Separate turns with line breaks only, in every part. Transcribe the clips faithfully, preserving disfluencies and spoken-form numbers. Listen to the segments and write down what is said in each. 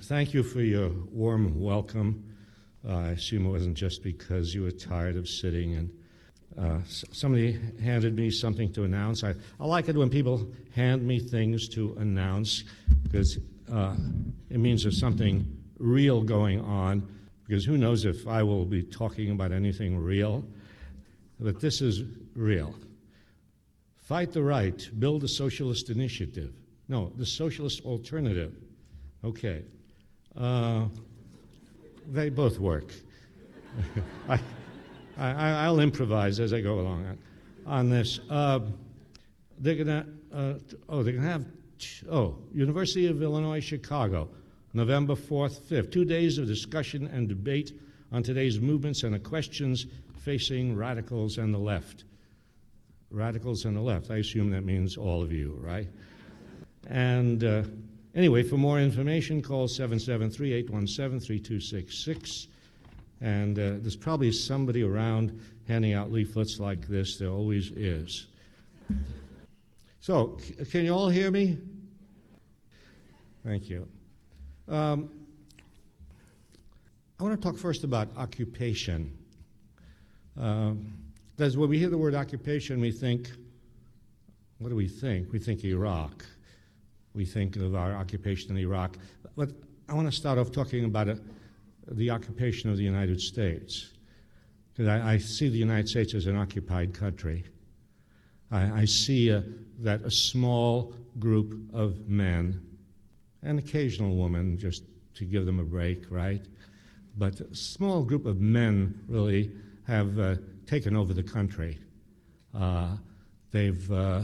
thank you for your warm welcome. Uh, I assume it wasn't just because you were tired of sitting. And uh, s- somebody handed me something to announce. I, I like it when people hand me things to announce because uh, it means there's something real going on. Because who knows if I will be talking about anything real. But this is real. Fight the right, build a socialist initiative. No, the socialist alternative. Okay. Uh, they both work. I, I, I'll improvise as I go along on, on this. Uh, they're gonna. Uh, oh, they're gonna have. Oh, University of Illinois Chicago, November fourth, fifth. Two days of discussion and debate on today's movements and the questions facing radicals and the left. Radicals and the left. I assume that means all of you, right? And uh, anyway, for more information, call seven seven three, eight one seven, three two six six. And uh, there's probably somebody around handing out leaflets like this. There always is. So, c- can you all hear me? Thank you. Um, I want to talk first about occupation. Um, That's when we hear the word occupation, we think, what do we think? We think Iraq. We think of our occupation in Iraq. But I want to start off talking about it, the occupation of the United States. Because I, I see the United States as an occupied country. I, I see uh, that a small group of men, an occasional woman, just to give them a break, right? But a small group of men really have uh, taken over the country. Uh, they've uh,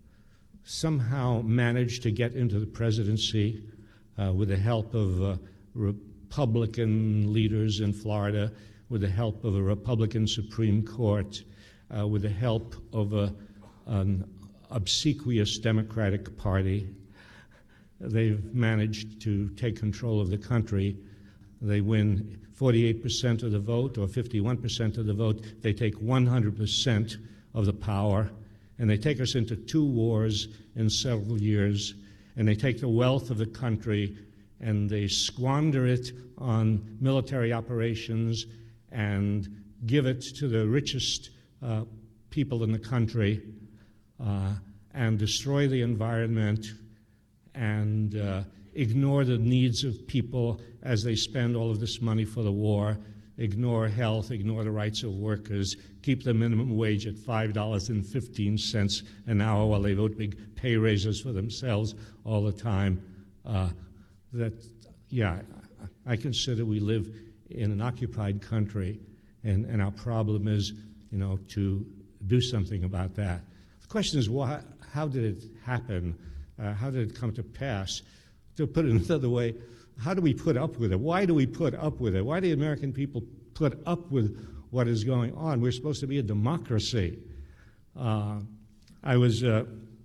somehow managed to get into the presidency uh, with the help of uh, Republican leaders in Florida, with the help of a Republican Supreme Court, uh, with the help of a, an obsequious Democratic Party. They've managed to take control of the country. They win forty-eight percent of the vote or fifty-one percent of the vote. They take one hundred percent of the power, and they take us into two wars in several years, and they take the wealth of the country and they squander it on military operations and give it to the richest uh, people in the country uh, and destroy the environment and uh, ignore the needs of people as they spend all of this money for the war, ignore health, ignore the rights of workers, keep the minimum wage at five dollars and fifteen cents an hour while they vote big pay raises for themselves all the time. Uh, that, yeah, I consider we live in an occupied country, and, and our problem is, you know, to do something about that. The question is, why, how did it happen? Uh, how did it come to pass? To put it another way, how do we put up with it? Why do we put up with it? Why do the American people put up with what is going on? We're supposed to be a democracy. Uh, I was uh,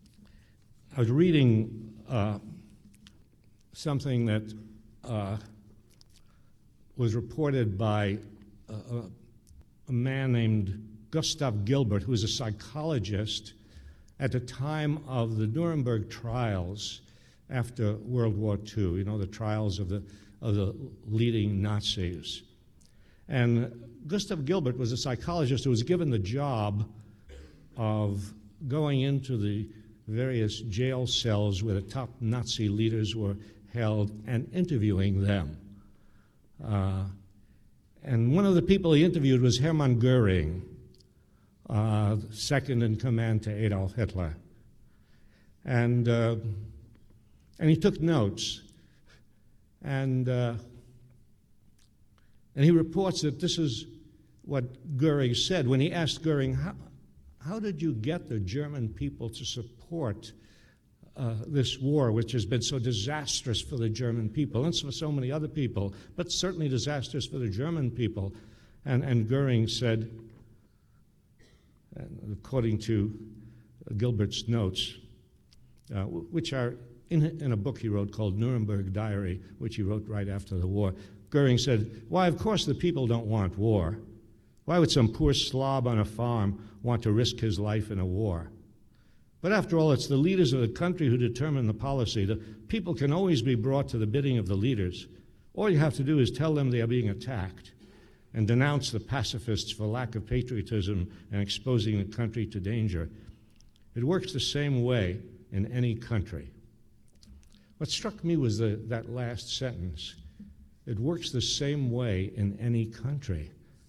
I was reading uh, something that uh, was reported by a, a man named Gustav Gilbert, who was a psychologist at the time of the Nuremberg trials after World War Two, you know, the trials of the, of the leading Nazis. And Gustav Gilbert was a psychologist who was given the job of going into the various jail cells where the top Nazi leaders were held and interviewing them. Uh, and one of the people he interviewed was Hermann Goering, uh, second in command to Adolf Hitler. And uh, And he took notes, and uh, and he reports that this is what Goering said when he asked Goering, how, how did you get the German people to support uh, this war, which has been so disastrous for the German people and for so many other people, but certainly disastrous for the German people? And, and Goering said, according to Gilbert's notes, uh, which are In, in a book he wrote called Nuremberg Diary, which he wrote right after the war, Goering said, why, of course the people don't want war. Why would some poor slob on a farm want to risk his life in a war? But after all, it's the leaders of the country who determine the policy. The people can always be brought to the bidding of the leaders. All you have to do is tell them they are being attacked and denounce the pacifists for lack of patriotism and exposing the country to danger. It works the same way in any country. What struck me was the, that last sentence. It works the same way in any country.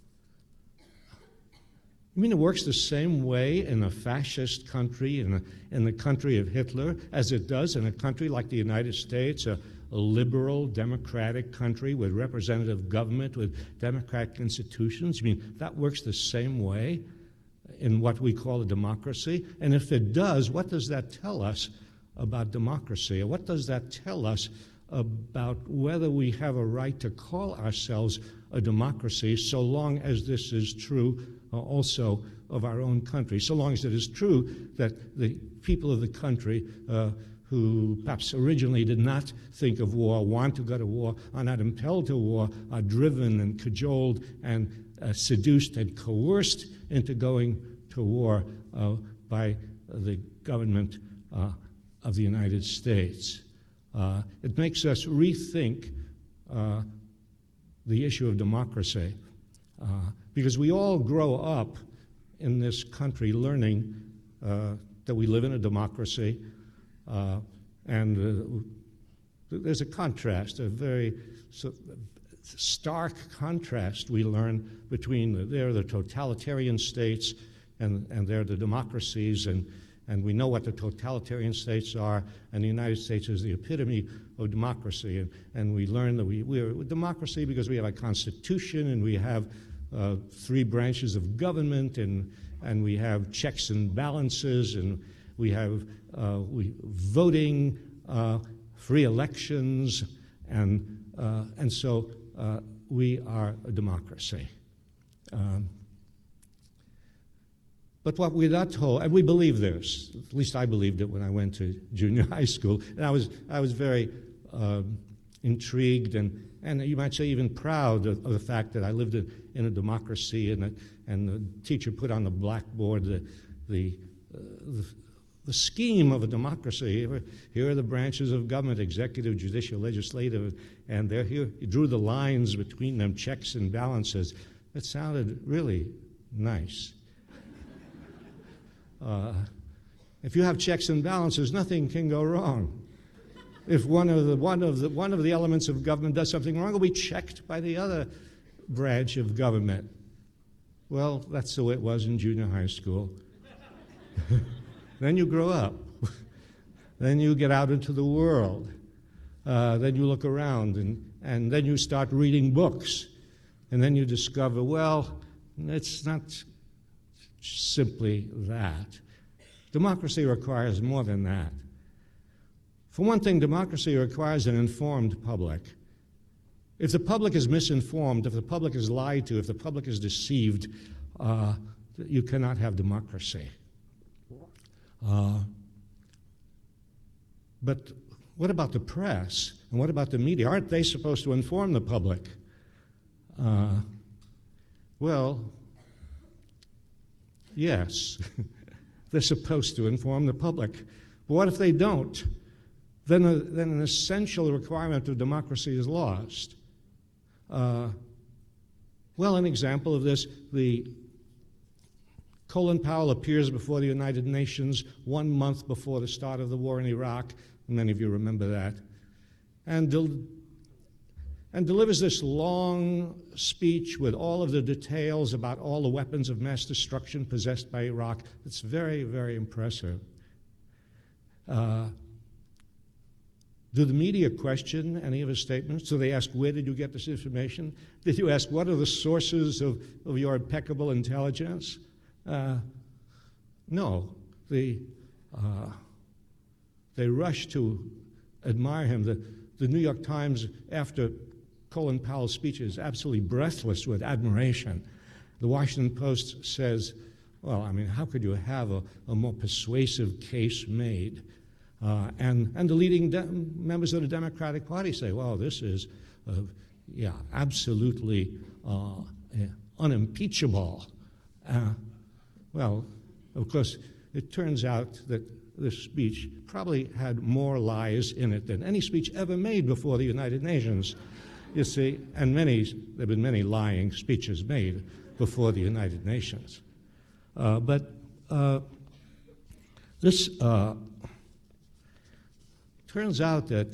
You mean it works the same way in a fascist country, in, a, in the country of Hitler, as it does in a country like the United States, a, a liberal, democratic country with representative government, with democratic institutions? You mean that works the same way in what we call a democracy? And if it does, what does that tell us about democracy? What does that tell us about whether we have a right to call ourselves a democracy, so long as this is true uh, also of our own country, so long as it is true that the people of the country uh, who perhaps originally did not think of war, want to go to war, are not impelled to war, are driven and cajoled and uh, seduced and coerced into going to war uh, by the government uh, of the United States. Uh, it makes us rethink uh, the issue of democracy, uh, because we all grow up in this country learning uh, that we live in a democracy, uh, and uh, there's a contrast, a very so, stark contrast we learn between the, there are the totalitarian states and, and there are the democracies, and And we know what the totalitarian states are, and the United States is the epitome of democracy. And, and we learn that we, we're a democracy because we have a constitution, and we have uh, three branches of government, and, and we have checks and balances, and we have uh, we, voting, uh, free elections, and, uh, and so uh, we are a democracy. Um, But what we're not told, and we believe this, at least I believed it when I went to junior high school, and I was I was very uh, intrigued and, and you might say even proud of, of the fact that I lived in, in a democracy, and, a, and the teacher put on the blackboard the, the, uh, the, the scheme of a democracy. Here are the branches of government, executive, judicial, legislative, and there here he drew the lines between them, checks and balances. It sounded really nice. Uh, if you have checks and balances, nothing can go wrong. If one of the one of the one of the elements of government does something wrong, it'll be checked by the other branch of government. Well, that's the way it was in junior high school. Then you grow up. Then you get out into the world. Uh, then you look around, and, and then you start reading books. And then you discover, well, it's not simply that. Democracy requires more than that. For one thing, democracy requires an informed public. If the public is misinformed, if the public is lied to, if the public is deceived, uh, you cannot have democracy. Uh, but what about the press? And what about the media? Aren't they supposed to inform the public? Uh, well, yes, they're supposed to inform the public. But what if they don't? Then, a, then an essential requirement of democracy is lost. Uh, well, an example of this, the Colin Powell appears before the United Nations one month before the start of the war in Iraq. Many of you remember that. And del- and delivers this long speech with all of the details about all the weapons of mass destruction possessed by Iraq. It's very, very impressive. Uh, do the media question any of his statements? Do they ask, where did you get this information? Did you ask, what are the sources of, of your impeccable intelligence? Uh, no. The, uh, they rush to admire him. The, the New York Times, after Colin Powell's speech, is absolutely breathless with admiration. The Washington Post says, well, I mean, how could you have a, a more persuasive case made? Uh, and, and the leading de- members of the Democratic Party say, well, this is, uh, yeah, absolutely uh, unimpeachable. Uh, well, of course, it turns out that this speech probably had more lies in it than any speech ever made before the United Nations. You see, and many, there have been many lying speeches made before the United Nations. Uh, but uh, this uh, turns out that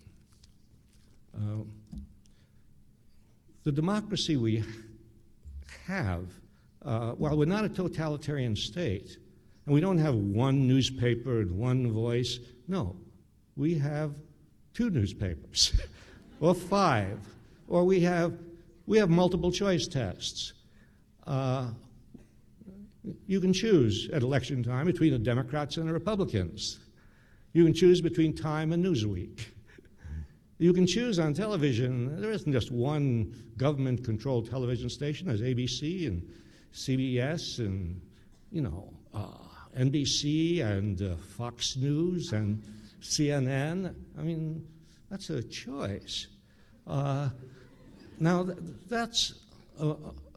uh, the democracy we have, uh, while we're not a totalitarian state, and we don't have one newspaper and one voice, no, we have two newspapers, or five, or we have we have multiple choice tests. Uh, you can choose at election time between the Democrats and the Republicans. You can choose between Time and Newsweek. You can choose on television. There isn't just one government-controlled television station. There's A B C and C B S and, you know, uh, N B C and uh, Fox News and C N N. I mean, that's a choice. Uh, now, th- that's a,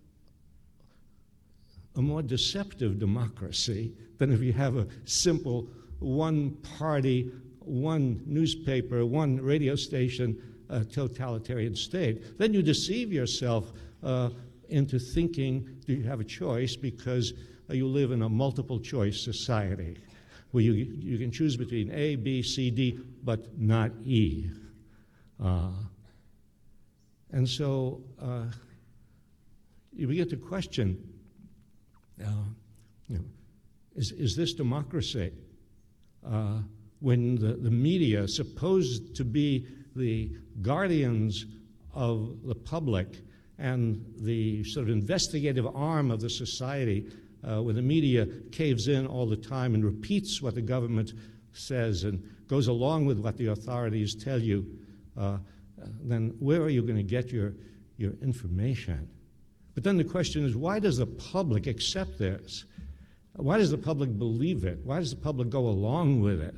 a more deceptive democracy than if you have a simple one-party, one newspaper, one radio station, uh, totalitarian state. Then you deceive yourself uh, into thinking that you have a choice because uh, you live in a multiple-choice society where you, you can choose between A, B, C, D, but not E. Uh, and so uh, you begin to question, uh, you know, is, is this democracy? Uh, when the, the media, supposed to be the guardians of the public and the sort of investigative arm of the society, uh, when the media caves in all the time and repeats what the government says and goes along with what the authorities tell you, uh, then where are you going to get your, your information? But then the question is, why does the public accept this? Why does the public believe it? Why does the public go along with it?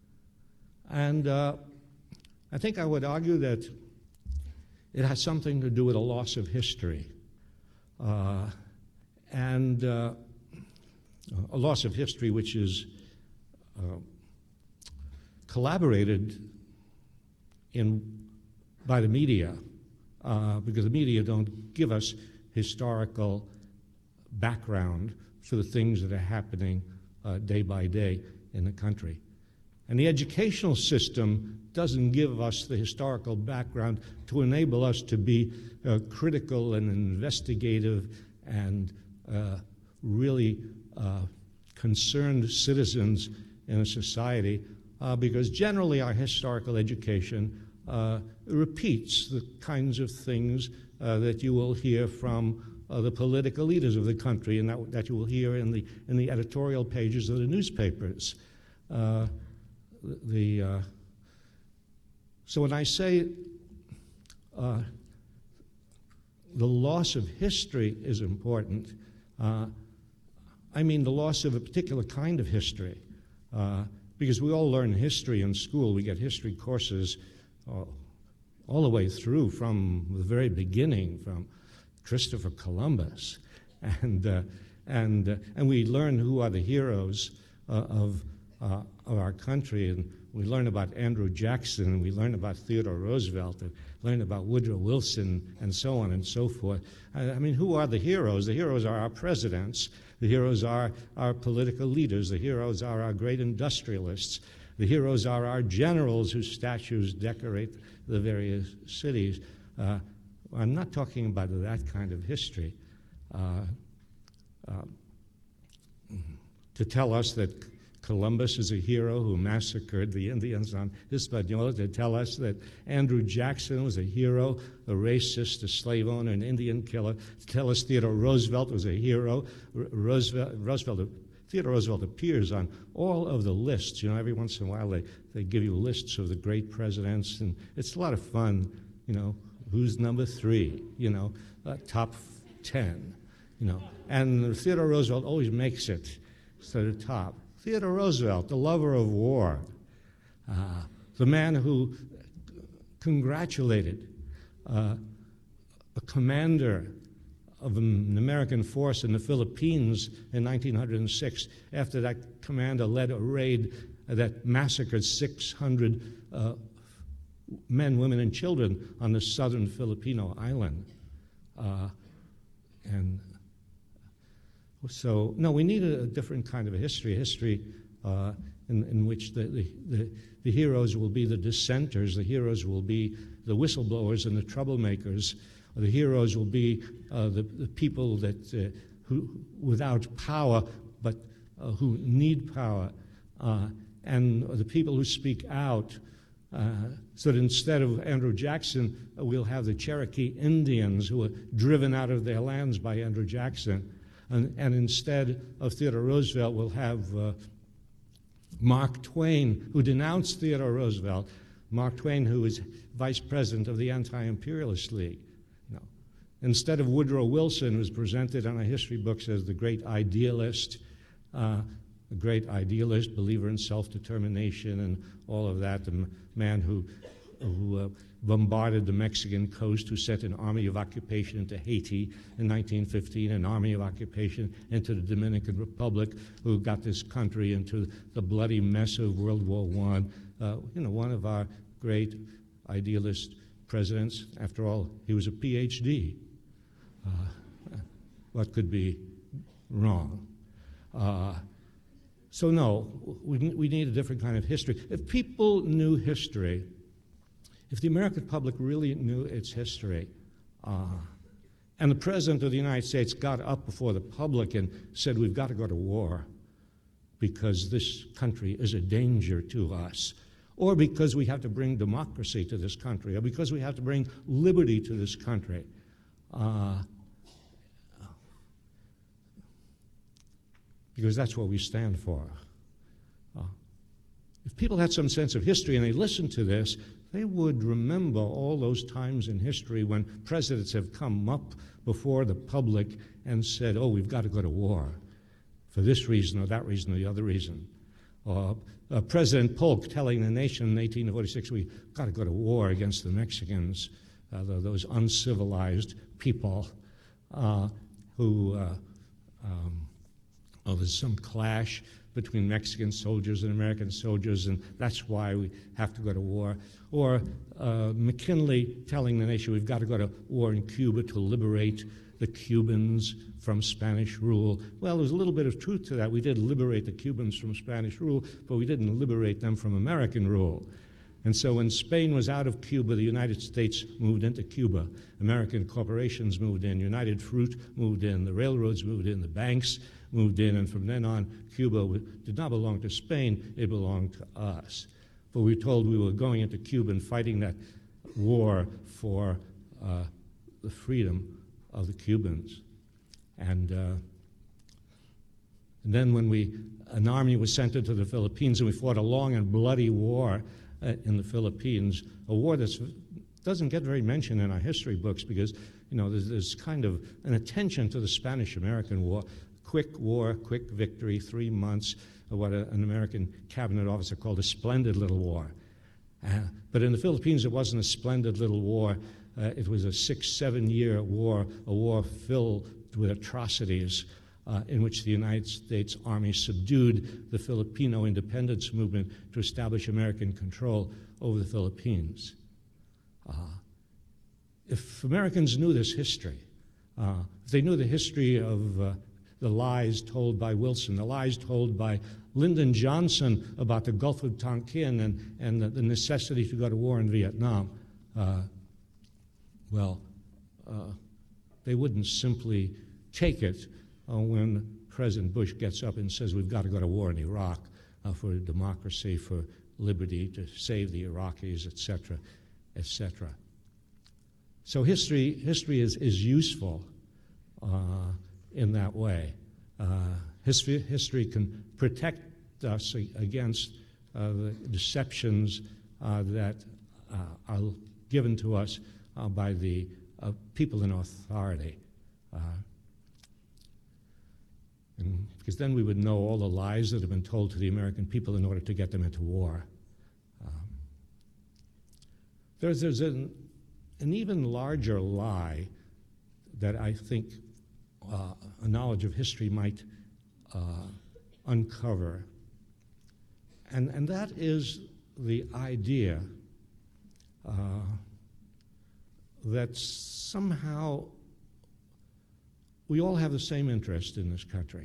And uh, I think I would argue that it has something to do with a loss of history. Uh, and uh, a loss of history which is uh, collaborated in by the media, uh, because the media don't give us historical background for the things that are happening uh, day by day in the country. And the educational system doesn't give us the historical background to enable us to be uh, critical and investigative and uh, really uh, concerned citizens in a society, uh, because generally our historical education uh, repeats the kinds of things uh, that you will hear from uh, the political leaders of the country and that, that you will hear in the, in the editorial pages of the newspapers. Uh, the, uh, so when I say uh, the loss of history is important, uh, I mean the loss of a particular kind of history. Uh, because we all learn history in school. We get history courses uh, all the way through from the very beginning, from Christopher Columbus. And, uh, and, uh, and we learn who are the heroes uh, of, uh, of our country. And we learn about Andrew Jackson, and we learn about Theodore Roosevelt, and learn about Woodrow Wilson, and so on and so forth. I, I mean, who are the heroes? The heroes are our presidents. The heroes are our political leaders. The heroes are our great industrialists. The heroes are our generals whose statues decorate the various cities. Uh, I'm not talking about that kind of history. Uh, uh, to tell us that Columbus is a hero who massacred the Indians on Hispaniola, to tell us that Andrew Jackson was a hero, a racist, a slave owner, an Indian killer, to tell us Theodore Roosevelt was a hero. R- Roosevelt, Roosevelt, Theodore Roosevelt appears on all of the lists. You know, every once in a while they, they give you lists of the great presidents, and it's a lot of fun, you know, who's number three, you know, uh, top ten, you know. And Theodore Roosevelt always makes it to the top. Theodore Roosevelt, the lover of war, uh, the man who congratulated uh, a commander of an American force in the Philippines in nineteen oh six after that commander led a raid that massacred six hundred uh, men, women, and children on the southern Filipino island. Uh, and so, no, we need a, a different kind of a history, a history uh, in, in which the, the, the, the heroes will be the dissenters, the heroes will be the whistleblowers and the troublemakers, the heroes will be uh, the, the people that uh, who without power, but uh, who need power, uh, and the people who speak out. Uh, so that instead of Andrew Jackson, uh, we'll have the Cherokee Indians who were driven out of their lands by Andrew Jackson. And, and instead of Theodore Roosevelt, we'll have uh, Mark Twain, who denounced Theodore Roosevelt. Mark Twain, who was vice president of the Anti-Imperialist League. You know. Instead of Woodrow Wilson, who's presented in our history books as the great idealist, uh, a great idealist, believer in self-determination and all of that, the m- man who, who uh, bombarded the Mexican coast, who sent an army of occupation into Haiti in nineteen fifteen, an army of occupation into the Dominican Republic, who got this country into the bloody mess of World War One. Uh, you know, one of our great idealist presidents. After all, he was a P H D. Uh, what could be wrong? Uh, So no, we, we need a different kind of history. If people knew history, if the American public really knew its history, uh, and the President of the United States got up before the public and said, we've got to go to war because this country is a danger to us, or because we have to bring democracy to this country, or because we have to bring liberty to this country, uh, because that's what we stand for. Uh, if people had some sense of history and they listened to this, they would remember all those times in history when presidents have come up before the public and said, oh, we've got to go to war for this reason or that reason or the other reason. Or uh, President Polk telling the nation in eighteen forty-six, we've got to go to war against the Mexicans, uh, those uncivilized people uh, who... Uh, um, Oh, there's some clash between Mexican soldiers and American soldiers, and that's why we have to go to war. Or uh, McKinley telling the nation we've got to go to war in Cuba to liberate the Cubans from Spanish rule. Well, there's a little bit of truth to that. We did liberate the Cubans from Spanish rule, but we didn't liberate them from American rule. And so when Spain was out of Cuba, the United States moved into Cuba. American corporations moved in. United Fruit moved in. The railroads moved in. The banks moved in. And from then on, Cuba did not belong to Spain. It belonged to us. But we were told we were going into Cuba and fighting that war for uh, the freedom of the Cubans. And, uh, and then when we, an army was sent into the Philippines and we fought a long and bloody war uh, in the Philippines, a war that doesn't get very mentioned in our history books because, you know, there's, there's kind of an attention to the Spanish-American War. Quick war, quick victory, three months, of what a, an American cabinet officer called a splendid little war. Uh, but in the Philippines, it wasn't a splendid little war. Uh, it was a six, seven-year war, a war filled with atrocities uh, in which the United States Army subdued the Filipino independence movement to establish American control over the Philippines. Uh, if Americans knew this history, uh, if they knew the history of uh, the lies told by Wilson, the lies told by Lyndon Johnson about the Gulf of Tonkin and, and the, the necessity to go to war in Vietnam, uh, well, uh, they wouldn't simply take it uh, when President Bush gets up and says we've got to go to war in Iraq uh, for democracy, for liberty, to save the Iraqis, et cetera, et cetera. So history, history is, is useful uh, in that way. Uh, history, history can protect us against uh, the deceptions uh, that uh, are given to us uh, by the uh, people in authority. Uh, and because then we would know all the lies that have been told to the American people in order to get them into war. Um, there's there's an, an even larger lie that I think uh, a knowledge of history might uh, uncover, and, and that is the idea uh, that somehow we all have the same interest in this country.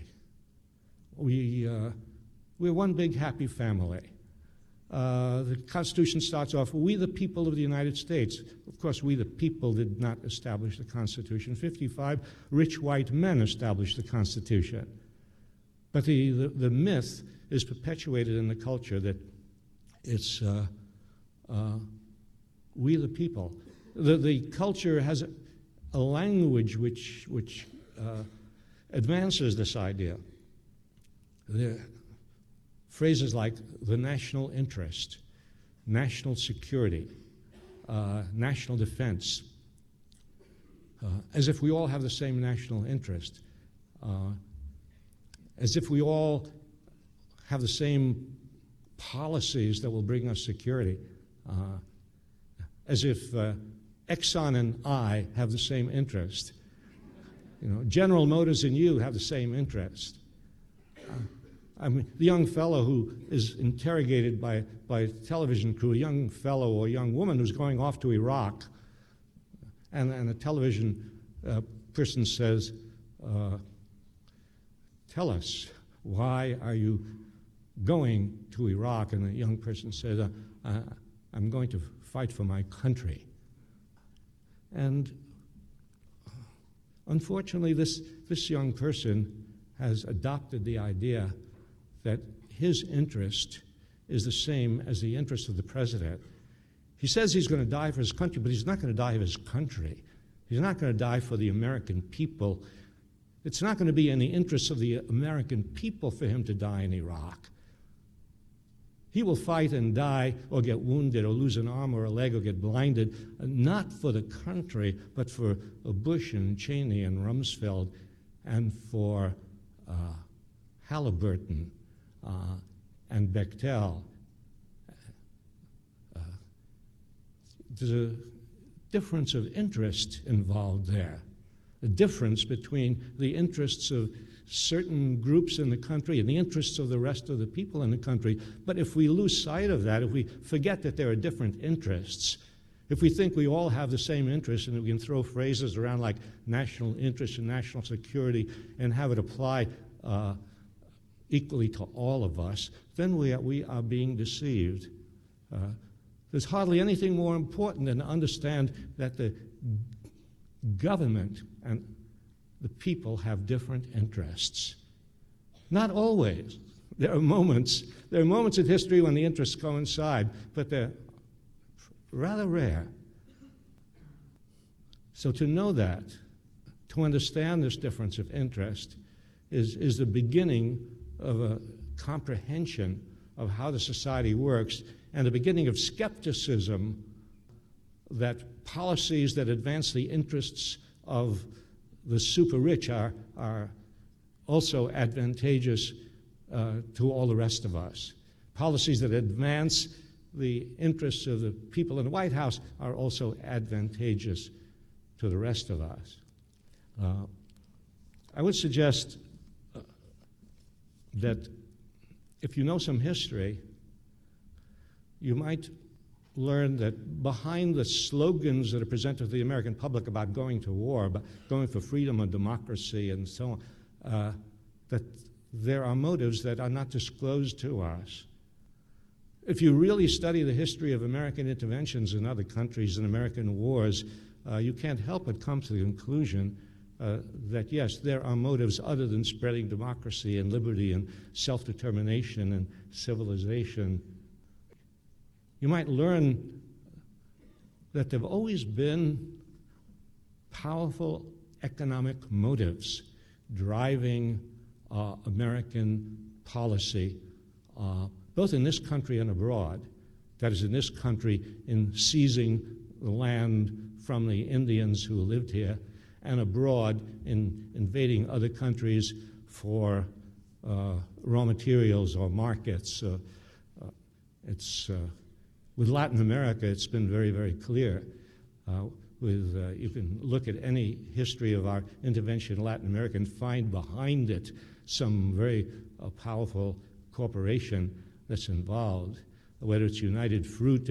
We, uh, we're one big happy family. Uh, the Constitution starts off, we the people of the United States. Of course, we the people did not establish the Constitution. fifty-five rich white men established the Constitution. But the, the, the myth is perpetuated in the culture that it's uh, uh, we the people. The, the culture has a, a language which, which uh, advances this idea. The, Phrases like the national interest, national security, uh, national defense, uh, as if we all have the same national interest, uh, as if we all have the same policies that will bring us security, uh, as if uh, Exxon and I have the same interest. You know, General Motors and you have the same interest. Uh, I mean, the young fellow who is interrogated by, by a television crew, a young fellow or a young woman who's going off to Iraq, and, and a television uh, person says, uh, tell us, why are you going to Iraq? And the young person says, uh, uh, I'm going to fight for my country. And unfortunately, this, this young person has adopted the idea that his interest is the same as the interest of the president. He says he's going to die for his country, but he's not going to die for his country. He's not going to die for the American people. It's not going to be in the interests of the American people for him to die in Iraq. He will fight and die or get wounded or lose an arm or a leg or get blinded, not for the country, but for Bush and Cheney and Rumsfeld and for uh, Halliburton Uh, and Bechtel. Uh, there's a difference of interest involved there, a difference between the interests of certain groups in the country and the interests of the rest of the people in the country. But if we lose sight of that, if we forget that there are different interests, if we think we all have the same interests and we can throw phrases around like national interest and national security and have it apply uh, equally to all of us, then we are, we are being deceived. Uh, there's hardly anything more important than to understand that the government and the people have different interests. Not always. There are moments, there are moments in history when the interests coincide, but they're rather rare. So to know that, to understand this difference of interest, is, is the beginning of a comprehension of how the society works and the beginning of skepticism that policies that advance the interests of the super rich are, are also advantageous uh, to all the rest of us. Policies that advance the interests of the people in the White House are also advantageous to the rest of us. Uh, I would suggest that if you know some history, you might learn that behind the slogans that are presented to the American public about going to war, about going for freedom and democracy and so on, uh, that there are motives that are not disclosed to us. If you really study the history of American interventions in other countries and American wars, uh, you can't help but come to the conclusion Uh, that, yes, there are motives other than spreading democracy and liberty and self-determination and civilization. You might learn that there have always been powerful economic motives driving uh, American policy, uh, both in this country and abroad. That is, in this country, in seizing the land from the Indians who lived here, and abroad in invading other countries for uh, raw materials or markets. Uh, uh, it's, uh, with Latin America, it's been very, very clear. Uh, with, uh, you can look at any history of our intervention in Latin America and find behind it some very uh, powerful corporation that's involved, whether it's United Fruit in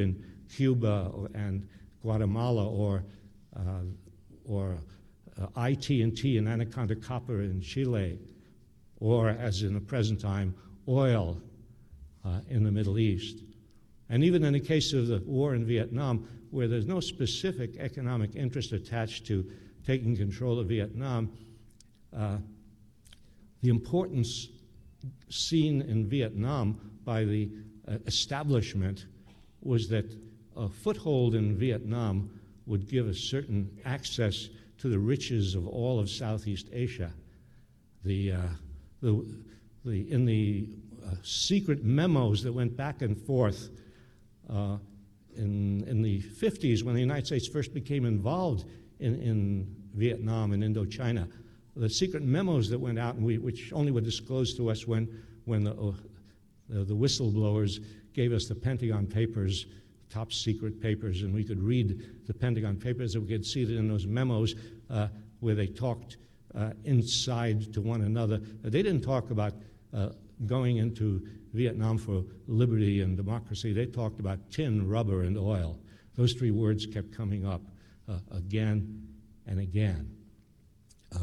Cuba and Guatemala, or uh, or uh, I T and T and Anaconda Copper in Chile, or, as in the present time, oil uh, in the Middle East. And even in the case of the war in Vietnam, where there's no specific economic interest attached to taking control of Vietnam, uh, the importance seen in Vietnam by the uh, establishment was that a foothold in Vietnam would give a certain access to the riches of all of Southeast Asia. The, uh, the, the, in the uh, secret memos that went back and forth uh, in, in the fifties, when the United States first became involved in, in Vietnam and Indochina, the secret memos that went out, and we, which only were disclosed to us when, when the, uh, the, the whistleblowers gave us the Pentagon Papers, top secret papers, and we could read the Pentagon Papers, and we could see that in those memos uh, where they talked uh, inside to one another. They didn't talk about uh, going into Vietnam for liberty and democracy. They talked about tin, rubber, and oil. Those three words kept coming up uh, again and again. Uh,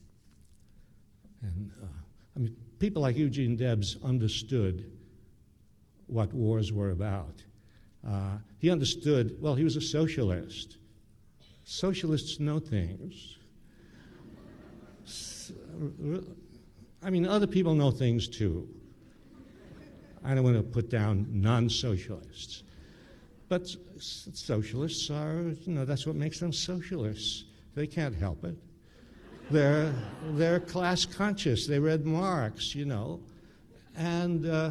and uh, I mean, people like Eugene Debs understood what wars were about. Uh, he understood, well, he was a socialist. Socialists know things. I mean, other people know things too. I don't want to put down non-socialists. But socialists are, you know, that's what makes them socialists. They can't help it. They're, they're class conscious. They read Marx, you know. And... Uh,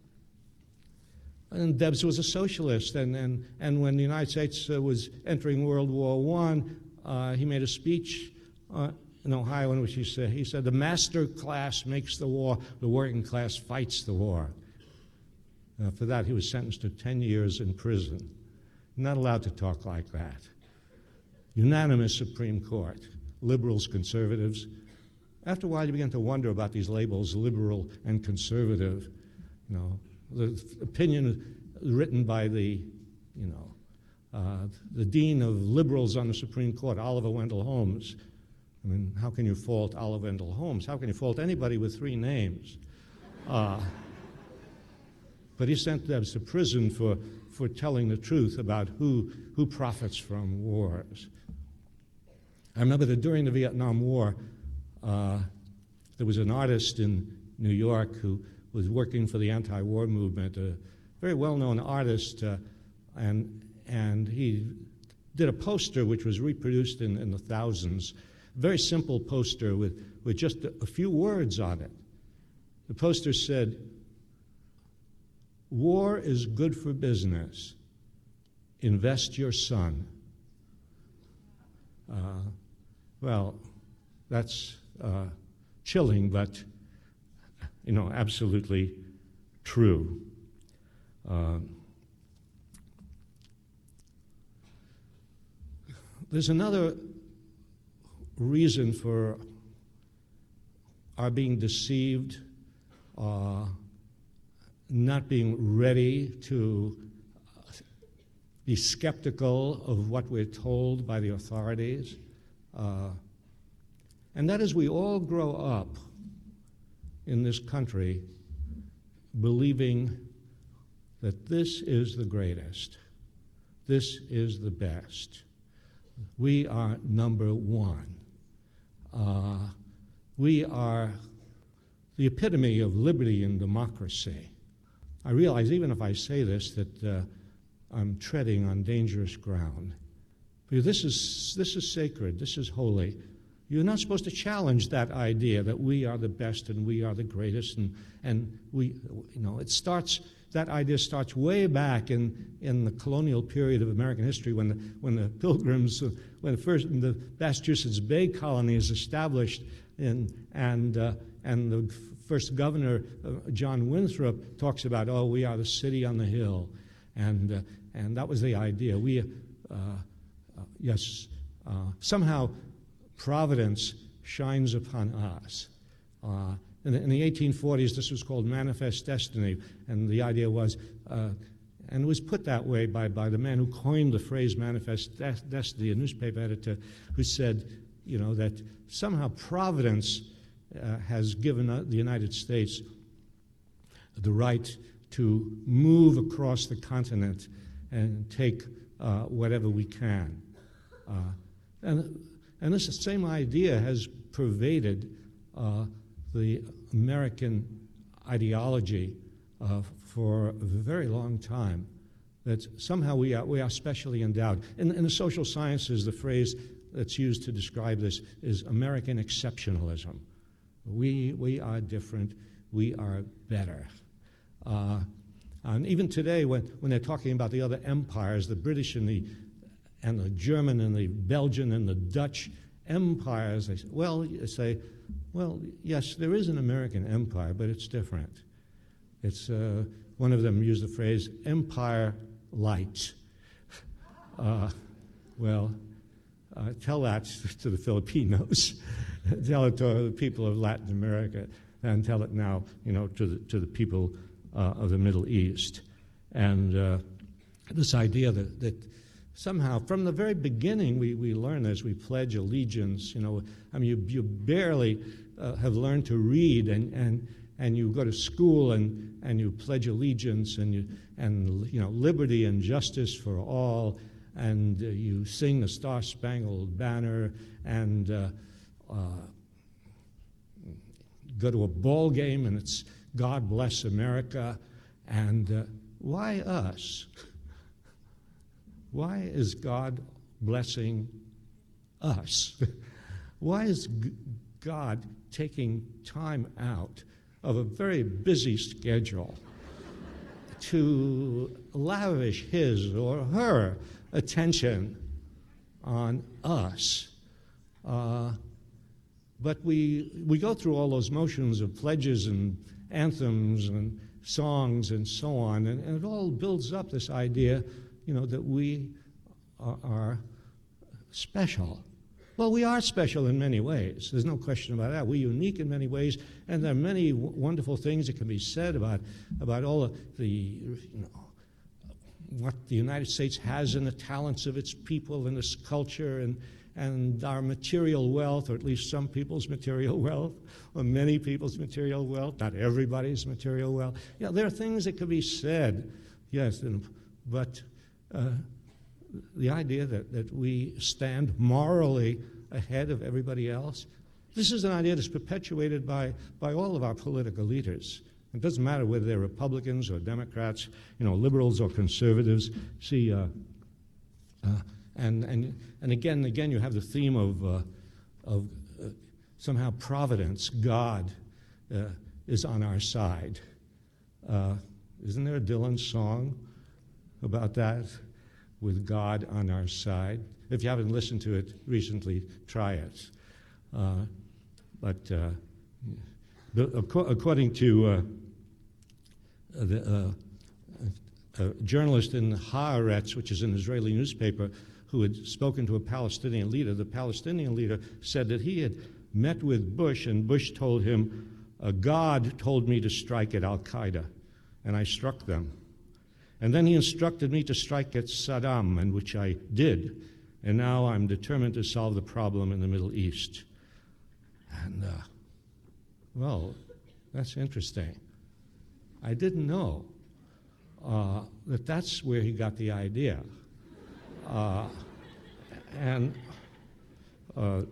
And Debs was a socialist, and, and, and when the United States uh, was entering World War One, uh, he made a speech uh, in Ohio in which he said, he said, "The master class makes the war, the working class fights the war." Uh, for that, he was sentenced to ten years in prison. Not allowed to talk like that. Unanimous Supreme Court, liberals, conservatives. After a while, you begin to wonder about these labels, liberal and conservative, you know. The opinion written by the, you know, uh, the dean of liberals on the Supreme Court, Oliver Wendell Holmes. I mean, how can you fault Oliver Wendell Holmes? How can you fault anybody with three names? Uh, but he sent Debs to prison for, for telling the truth about who, who profits from wars. I remember that during the Vietnam War, uh, there was an artist in New York who was working for the anti-war movement, a very well-known artist, uh, and, and he did a poster which was reproduced in, in the thousands, a very simple poster with, with just a, a few words on it. The poster said, "War is good for business. Invest your son." Uh, well, that's uh, chilling, but you know, absolutely true. Uh, there's another reason for our being deceived, uh, not being ready to be skeptical of what we're told by the authorities. Uh, and that is, we all grow up in this country believing that this is the greatest, this is the best. We are number one. Uh, we are the epitome of liberty and democracy. I realize, even if I say this, that uh, I'm treading on dangerous ground. Because this is, this is sacred, this is holy. You're not supposed to challenge that idea that we are the best and we are the greatest, and, and we, you know, it starts, that idea starts way back in, in the colonial period of American history when the, when the Pilgrims, uh, when the first, the Massachusetts Bay Colony is established, in, and, uh, and the first governor, uh, John Winthrop, talks about, oh, we are the city on the hill, and, uh, and that was the idea. We, uh, uh, yes, uh, somehow, Providence shines upon us. Uh, in, the, in the eighteen forties, this was called Manifest Destiny, and the idea was, uh, and it was put that way by, by the man who coined the phrase manifest destiny, a newspaper editor who said, you know, that somehow Providence uh, has given uh, the United States the right to move across the continent and take uh, whatever we can. Uh, and, and this same idea has pervaded uh, the American ideology uh, for a very long time, that somehow we are, we are specially endowed. In, in the social sciences, the phrase that's used to describe this is American exceptionalism. We, we are different. We are better. Uh, and even today, when, when they're talking about the other empires, the British and the, and the German and the Belgian and the Dutch empires, they say, well, you say, well, yes, there is an American empire, but it's different. It's, uh, one of them used the phrase, empire light. Uh, well, uh, tell that to the Filipinos. Tell it to the people of Latin America, and tell it now, you know, to the, to the people uh, of the Middle East. And uh, this idea that, that somehow, from the very beginning, we, we learn as we pledge allegiance, you know, I mean, you, you barely uh, have learned to read, and, and, and you go to school and, and you pledge allegiance, and, you, and, you know, liberty and justice for all, and uh, you sing the Star-Spangled Banner, and uh, uh, go to a ball game, and it's God Bless America, and uh, why us? Why is God blessing us? Why is G- God taking time out of a very busy schedule to lavish his or her attention on us? Uh, but we, we go through all those motions of pledges and anthems and songs and so on, and, and it all builds up this idea, you know, that we are, are special. Well, we are special in many ways. There's no question about that. We're unique in many ways, and there are many w- wonderful things that can be said about, about all of the, you know, what the United States has and the talents of its people and its culture and, and our material wealth, or at least some people's material wealth, or many people's material wealth, not everybody's material wealth. Yeah, there are things that can be said, yes, and, but uh, the idea that, that we stand morally ahead of everybody else, this is an idea that's perpetuated by, by all of our political leaders. It doesn't matter whether they're Republicans or Democrats, you know, liberals or conservatives. See, uh, uh, and and and again and again, you have the theme of uh, of uh, somehow providence, God, uh, is on our side. Uh, isn't there a Dylan song about that, with God on our side? If you haven't listened to it recently, try it. Uh, but uh, according to uh, the, uh, a journalist in Haaretz, which is an Israeli newspaper, who had spoken to a Palestinian leader, the Palestinian leader said that he had met with Bush, and Bush told him, uh, God told me to strike at Al-Qaeda, and I struck them. And then he instructed me to strike at Saddam, and which I did, and now I'm determined to solve the problem in the Middle East. And, uh, well, that's interesting. I didn't know uh, that that's where he got the idea. Uh, and uh,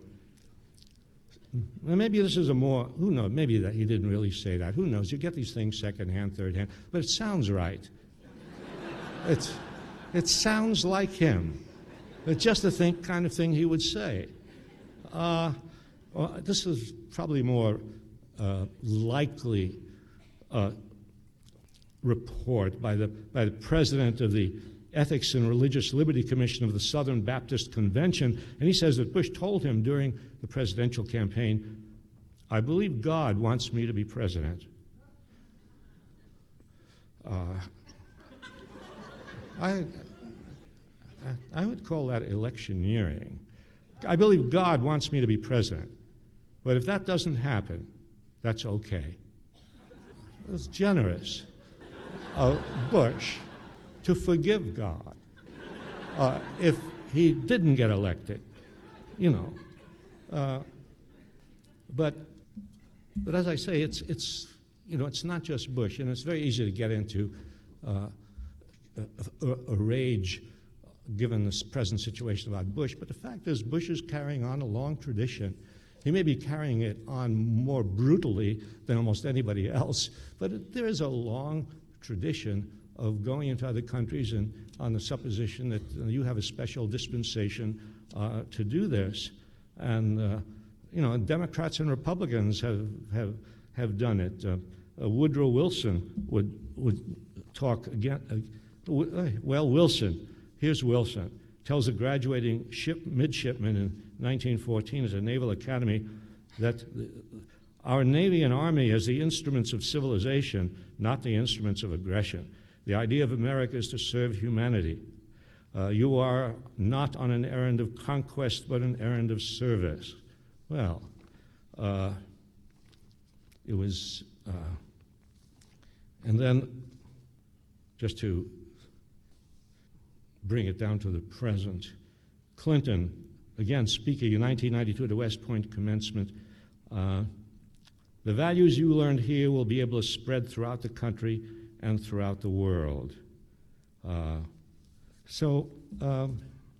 maybe this is a more, who knows, maybe that he didn't really say that. Who knows? You get these things secondhand, thirdhand, but it sounds right. It's, it sounds like him. It's just the thing, kind of thing he would say. Uh, well, this is probably more uh, likely uh, report by the, by the president of the Ethics and Religious Liberty Commission of the Southern Baptist Convention, and he says that Bush told him during the presidential campaign, I believe God wants me to be president. Uh, I, I would call that electioneering. I believe God wants me to be president, but if that doesn't happen, that's okay. It's generous of Bush to forgive God uh, if he didn't get elected, you know. Uh, but, but as I say, it's, it's, you know, it's not just Bush, and it's very easy to get into uh, a, a, a rage given this present situation about Bush. But the fact is, Bush is carrying on a long tradition. He may be carrying it on more brutally than almost anybody else, but it, there is a long tradition of going into other countries and on the supposition that uh, you have a special dispensation uh, to do this. And, uh, you know, Democrats and Republicans have, have, have done it. Uh, uh, Woodrow Wilson would, would talk again. Uh, w- well, Wilson, here's Wilson, tells a graduating ship midshipman in nineteen fourteen at a naval academy that our Navy and Army as the instruments of civilization, not the instruments of aggression. The idea of America is to serve humanity. Uh, you are not on an errand of conquest, but an errand of service. Well, uh, it was, uh, and then just to bring it down to the present, Clinton, again speaking in nineteen ninety-two at the West Point commencement, uh, the values you learned here will be able to spread throughout the country and throughout the world. Uh, so um,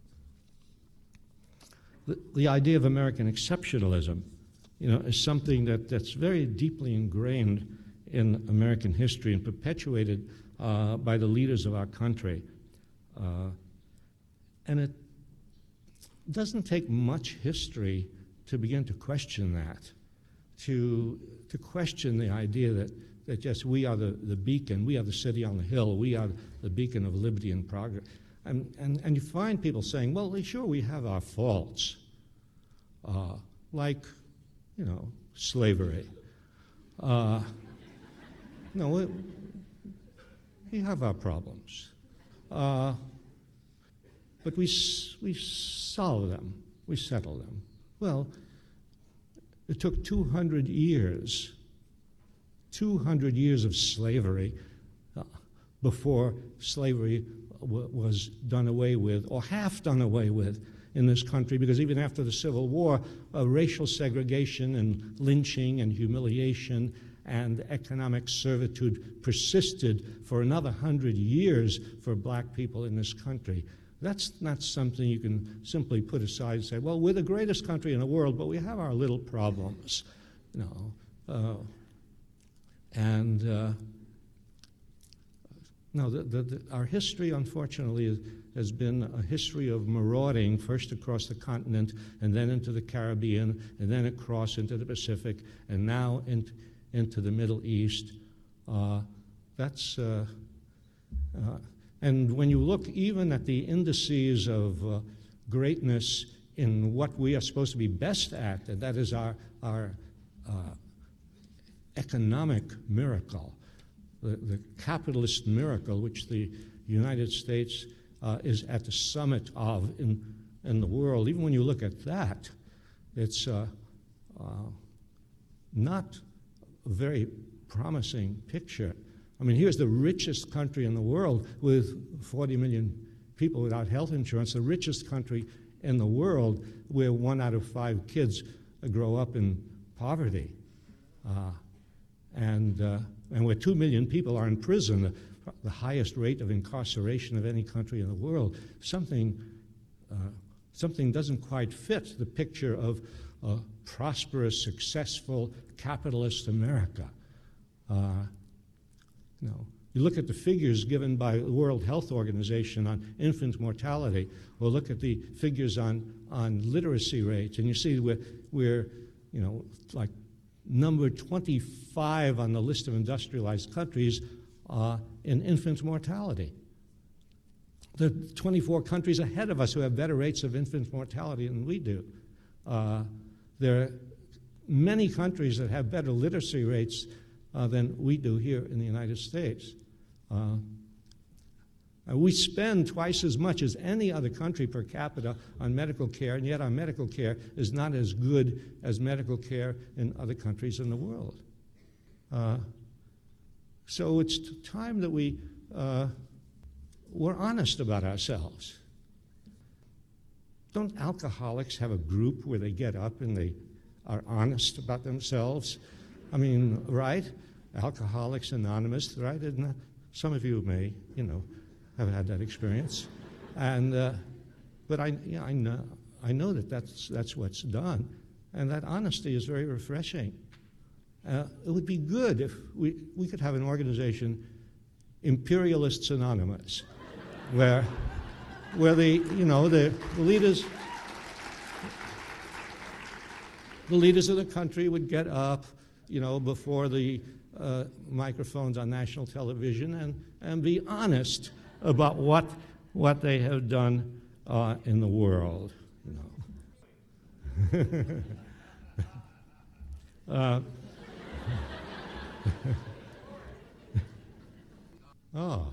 the, the idea of American exceptionalism, you know, is something that, that's very deeply ingrained in American history and perpetuated uh, by the leaders of our country. Uh, and it doesn't take much history to begin to question that, to, to question the idea that, that yes, we are the, the beacon, we are the city on the hill, we are the beacon of liberty and progress. And, and, and you find people saying, well, sure, we have our faults, uh, like, you know, slavery. Uh, no, we, we have our problems. Uh, but we, we solve them, we settle them. Well, it took two hundred years, two hundred years of slavery uh, before slavery w- was done away with, or half done away with in this country, because even after the Civil War, uh, racial segregation and lynching and humiliation and economic servitude persisted for another hundred years for black people in this country. That's not something you can simply put aside and say, well, we're the greatest country in the world, but we have our little problems, you know. Uh, and uh, no, the, the, the, our history, unfortunately, is, has been a history of marauding, first across the continent, and then into the Caribbean, and then across into the Pacific, and now in, into the Middle East. Uh, that's, uh, uh, and when you look even at the indices of uh, greatness in what we are supposed to be best at, and that is our, our uh, economic miracle, the, the capitalist miracle, which the United States uh, is at the summit of in, in the world. Even when you look at that, it's uh, uh, not a very promising picture. I mean, here's the richest country in the world with forty million people without health insurance, the richest country in the world where one out of five kids grow up in poverty. Uh, and, uh, and where two million people are in prison, the, the highest rate of incarceration of any country in the world. Something, uh, something doesn't quite fit the picture of a prosperous, successful, capitalist America. Uh, you know, you look at the figures given by the World Health Organization on infant mortality, or look at the figures on, on literacy rates, and you see we're, we're, you know, like number twenty-five on the list of industrialized countries uh, in infant mortality. There are twenty-four countries ahead of us who have better rates of infant mortality than we do. Uh, there are many countries that have better literacy rates uh, than we do here in the United States. Uh, we spend twice as much as any other country per capita on medical care, and yet our medical care is not as good as medical care in other countries in the world. Uh, so it's time that we uh, we're honest about ourselves. Don't alcoholics have a group where they get up and they are honest about themselves? I mean, right? Alcoholics Anonymous, right? Isn't that? Some of you may, you know, have had that experience. And, uh, but I, yeah, I know, I know that that's, that's what's done. And that honesty is very refreshing. Uh, it would be good if we, we could have an organization, Imperialists Anonymous, where, where the, you know, the, the leaders, the leaders of the country would get up, you know, before the uh, microphones on national television and, and be honest about what, what they have done uh, in the world, you know. uh, oh,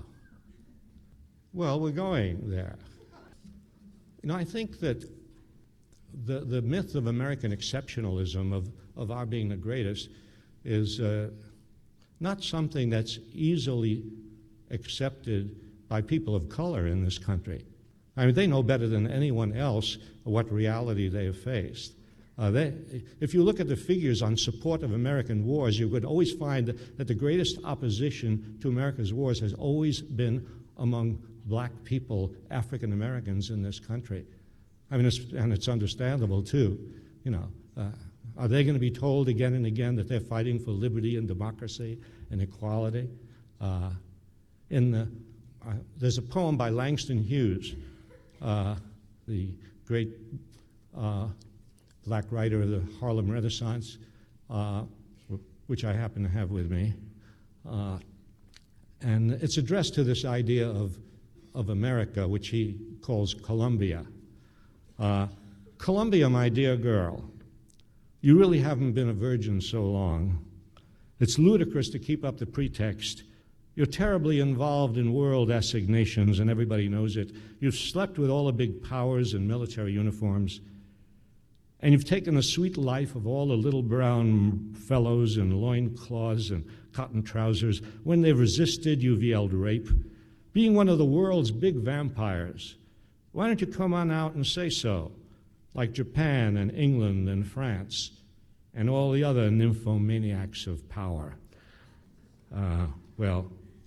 well, we're going there. You know, I think that the, the myth of American exceptionalism, of, of our being the greatest, is uh, not something that's easily accepted by people of color in this country. I mean, they know better than anyone else what reality they have faced. Uh, they, if you look at the figures on support of American wars, you would always find that the greatest opposition to America's wars has always been among black people, African Americans in this country. I mean, it's, and it's understandable too. You know, uh, are they going to be told again and again that they're fighting for liberty and democracy and equality? Uh, in the, uh, there's a poem by Langston Hughes, uh, the great uh, black writer of the Harlem Renaissance, uh, which I happen to have with me. Uh, and it's addressed to this idea of, of America, which he calls Columbia. Uh, Columbia, my dear girl, you really haven't been a virgin so long. It's ludicrous to keep up the pretext. You're terribly involved in world assignations, and everybody knows it. You've slept with all the big powers in military uniforms. And you've taken the sweet life of all the little brown fellows in loincloths and cotton trousers. When they've resisted, you've yelled rape. Being one of the world's big vampires, why don't you come on out and say so, like Japan and England and France and all the other nymphomaniacs of power? Uh, well,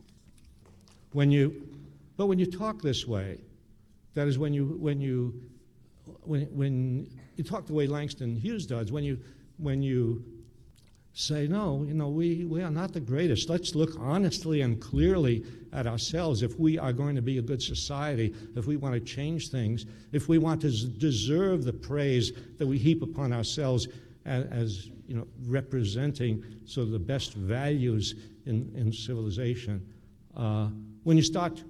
when you, but when you talk this way, that is when you, when you, when, when you talk the way Langston Hughes does, when you, when you say, no, you know, we, we are not the greatest. Let's look honestly and clearly at ourselves if we are going to be a good society, if we want to change things, if we want to deserve the praise that we heap upon ourselves as, as you know, representing sort of the best values in, in civilization. Uh, when you start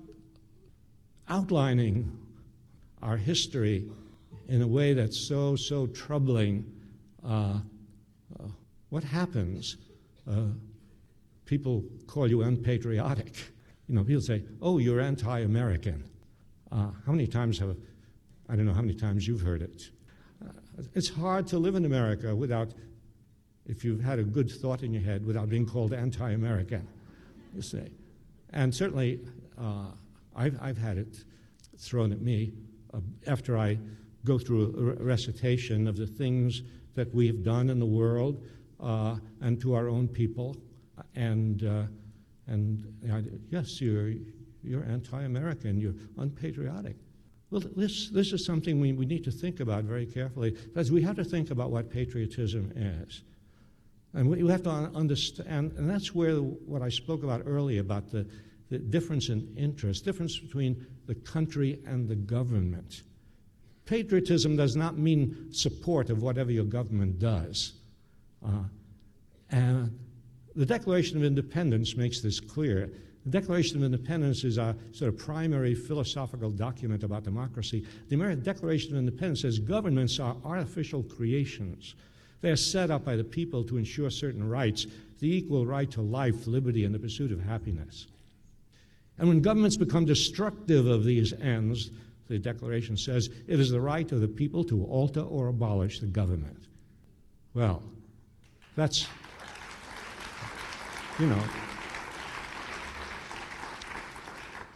outlining our history in a way that's so, so troubling, uh, uh, what happens? Uh, people call you unpatriotic. You know, people say, oh, you're anti-American. Uh, how many times have, I don't know how many times you've heard it. Uh, it's hard to live in America without, if you've had a good thought in your head, without being called anti-American, you say. And certainly, uh, I've, I've had it thrown at me uh, after I go through a recitation of the things that we have done in the world uh, and to our own people. And, uh, and uh, yes, you're, you're anti-American, you're unpatriotic. Well, this, this is something we, we need to think about very carefully, because we have to think about what patriotism is. And we have to understand, and that's where what I spoke about earlier about the, the difference in interest, difference between the country and the government. Patriotism does not mean support of whatever your government does. Uh, and the Declaration of Independence makes this clear. The Declaration of Independence is our sort of primary philosophical document about democracy. The American Declaration of Independence says governments are artificial creations. They are set up by the people to ensure certain rights, the equal right to life, liberty, and the pursuit of happiness. And when governments become destructive of these ends, the Declaration says, it is the right of the people to alter or abolish the government. Well, that's, you know,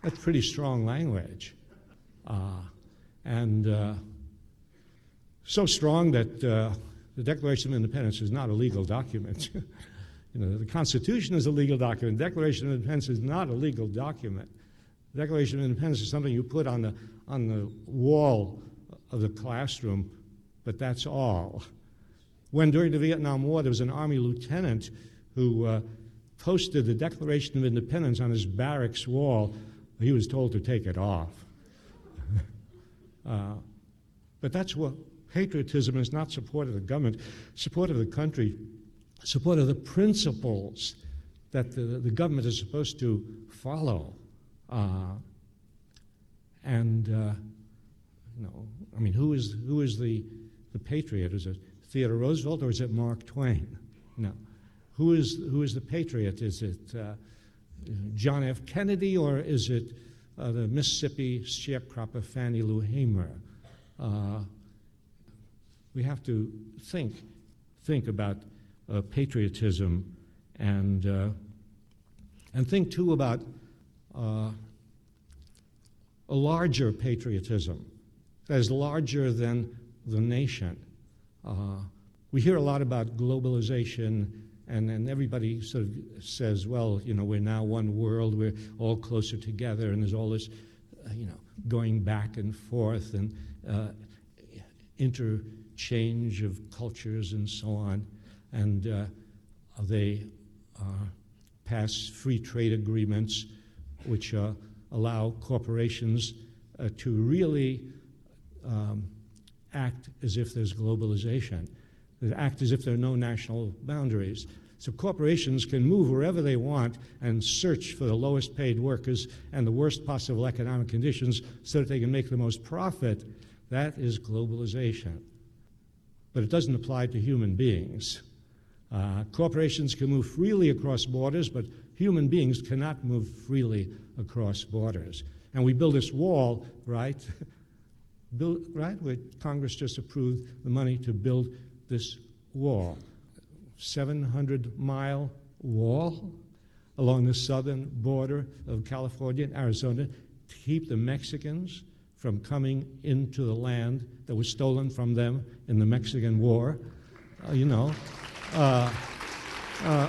That's pretty strong language. Uh, and uh, so strong that uh, the Declaration of Independence is not a legal document. You know, the Constitution is a legal document. The Declaration of Independence is not a legal document. The Declaration of Independence is something you put on the, on the wall of the classroom, but that's all. When during the Vietnam War there was an Army lieutenant who uh, posted the Declaration of Independence on his barracks wall, he was told to take it off. uh, but that's what patriotism is, not support of the government, support of the country, support of the principles that the, the government is supposed to follow. Uh, and, uh, you know, I mean, who is, who is the, the patriot? Is it Theodore Roosevelt or is it Mark Twain? No. Who is, who is the patriot? Is it uh, John F. Kennedy or is it uh, the Mississippi sharecropper Fannie Lou Hamer? Uh, we have to think, think about uh, patriotism and, uh, and think, too, about uh, a larger patriotism that is larger than the nation. Uh, we hear a lot about globalization, and, and everybody sort of says, well, you know, we're now one world, we're all closer together, and there's all this, uh, you know, going back and forth and uh, interchange of cultures and so on. And uh, they uh, pass free trade agreements which uh, allow corporations uh, to really um, act as if there's globalization, they act as if there are no national boundaries. So corporations can move wherever they want and search for the lowest paid workers and the worst possible economic conditions so that they can make the most profit. That is globalization. But it doesn't apply to human beings. Uh, corporations can move freely across borders, but human beings cannot move freely across borders. And we build this wall, right? Build, right? Where Congress just approved the money to build this wall. seven hundred mile wall along the southern border of California and Arizona to keep the Mexicans from coming into the land that was stolen from them in the Mexican War. Uh, you know, uh, uh,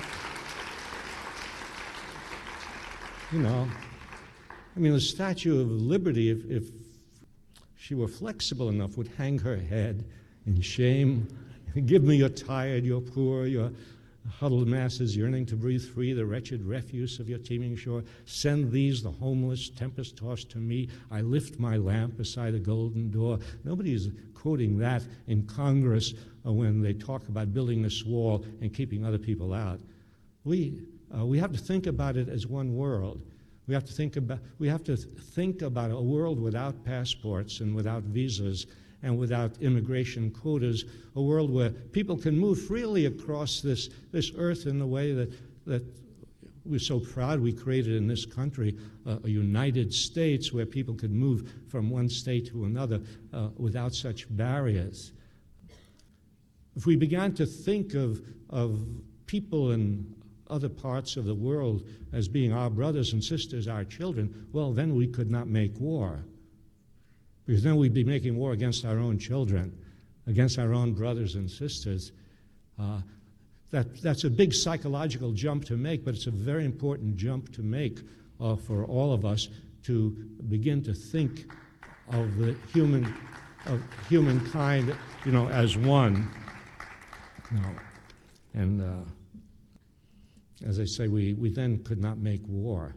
you know, I mean, the Statue of Liberty, if, if she were flexible enough, would hang her head in shame. Give me your tired, your poor, your huddled masses yearning to breathe free, the wretched refuse of your teeming shore. Send these, the homeless, tempest-tossed to me. I lift my lamp beside a golden door. Nobody is quoting that in Congress uh, when they talk about building this wall and keeping other people out. We, uh, we have to think about it as one world. We have to think about, we have to think about a world without passports and without visas and without immigration quotas, a world where people can move freely across this, this earth in the way that, that we're so proud we created in this country, uh, a United States where people could move from one state to another uh, without such barriers. If we began to think of, of people in other parts of the world as being our brothers and sisters, our children, well, then we could not make war. Because then we'd be making war against our own children, against our own brothers and sisters. Uh, that, that's a big psychological jump to make, but it's a very important jump to make uh, for all of us to begin to think of the human, of humankind, you know, as one. You know, and uh, as I say, we, we then could not make war.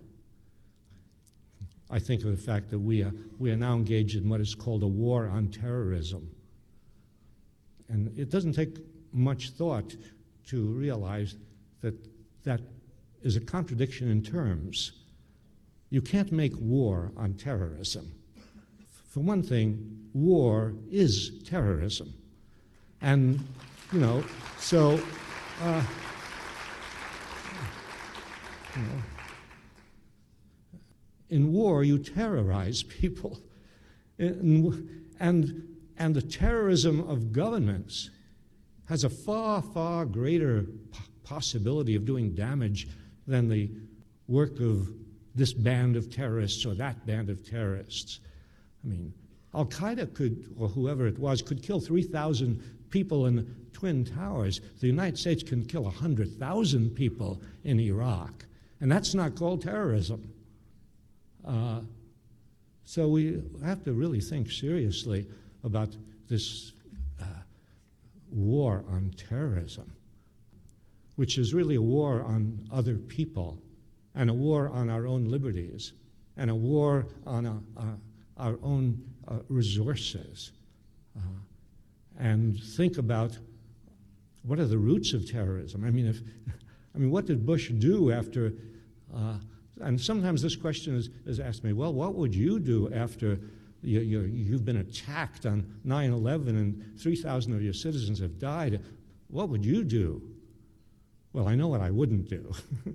I think of the fact that we are, we are now engaged in what is called a war on terrorism. And it doesn't take much thought to realize that that is a contradiction in terms. You can't make war on terrorism. For one thing, war is terrorism. And, you know, so, uh, you know, in war, you terrorize people. And, and, and the terrorism of governments has a far, far greater p- possibility of doing damage than the work of this band of terrorists or that band of terrorists. I mean, Al-Qaeda could, or whoever it was, could kill three thousand people in the Twin Towers. The United States can kill one hundred thousand people in Iraq, and that's not called terrorism. Uh, so we have to really think seriously about this uh, war on terrorism, which is really a war on other people, and a war on our own liberties, and a war on a, a, our own uh, resources. Uh, and think about what are the roots of terrorism. I mean, if, I mean, what did Bush do after, uh, and sometimes this question is, is asked me, well, what would you do after you, you, you've been attacked on nine eleven and three thousand of your citizens have died? What would you do? Well, I know what I wouldn't do.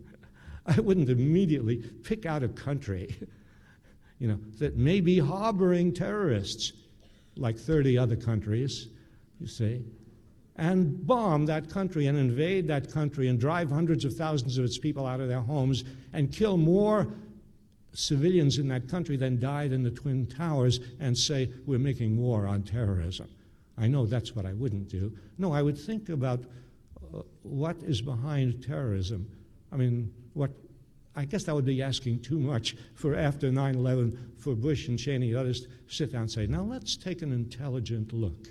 I wouldn't immediately pick out a country, you know, that may be harboring terrorists, like thirty other countries, you see, and bomb that country and invade that country and drive hundreds of thousands of its people out of their homes and kill more civilians in that country than died in the Twin Towers and say, we're making war on terrorism. I know that's what I wouldn't do. No, I would think about uh, what is behind terrorism. I mean, what I guess that would be asking too much for after nine eleven for Bush and Cheney and others to sit down and say, now let's take an intelligent look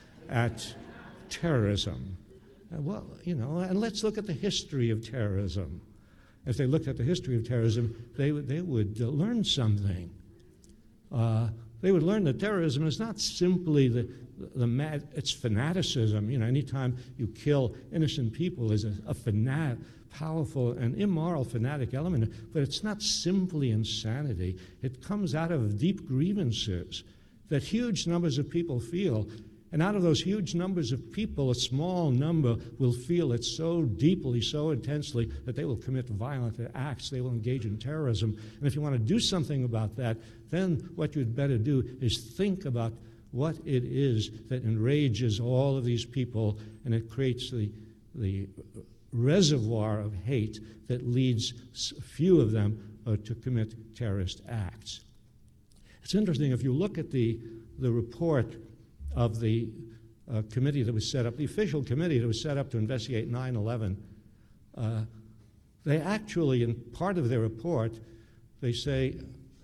at terrorism. Uh, well, you know, and let's look at the history of terrorism. If they looked at the history of terrorism, they would, they would uh, learn something. Uh, they would learn that terrorism is not simply the, the mad, it's fanaticism. You know, anytime you kill innocent people is a, a fanat, powerful and immoral fanatic element, but it's not simply insanity. It comes out of deep grievances that huge numbers of people feel. And out of those huge numbers of people, a small number will feel it so deeply, so intensely, that they will commit violent acts, they will engage in terrorism. And if you want to do something about that, then what you'd better do is think about what it is that enrages all of these people, and it creates the, the reservoir of hate that leads few of them uh, to commit terrorist acts. It's interesting, if you look at the, the report of the uh, committee that was set up, the official committee that was set up to investigate nine eleven, uh, they actually, in part of their report, they say,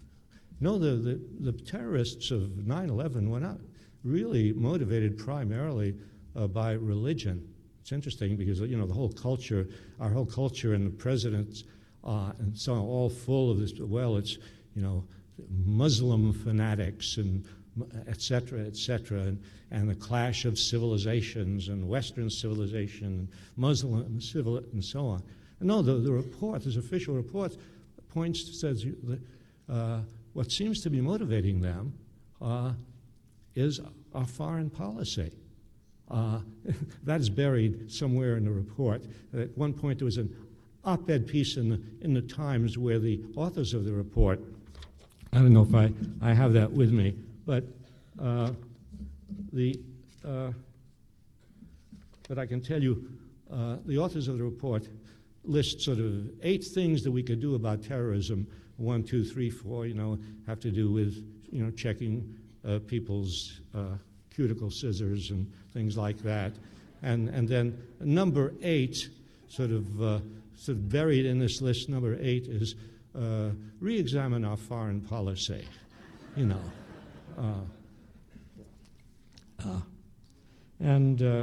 no, the, the, the terrorists of nine eleven were not really motivated primarily uh, by religion. It's interesting because, you know, the whole culture, our whole culture and the presidents uh, and so on, all full of this, well, it's, you know, Muslim fanatics and et cetera, et cetera, and, and the clash of civilizations and Western civilization, Muslim civil, and so on. And no, the, the report, this official report, points to, says that uh, what seems to be motivating them uh, is our foreign policy. Uh, that is buried somewhere in the report. At one point, there was an op-ed piece in the, in the Times where the authors of the report, I don't know if I, I have that with me, but uh, the uh, but I can tell you, uh, the authors of the report list sort of eight things that we could do about terrorism. One, two, three, four. You know, have to do with you know checking uh, people's uh, cuticle scissors and things like that. And and then number eight, sort of uh, sort of buried in this list, number eight is uh, re-examine our foreign policy. You know. Uh, uh, and uh,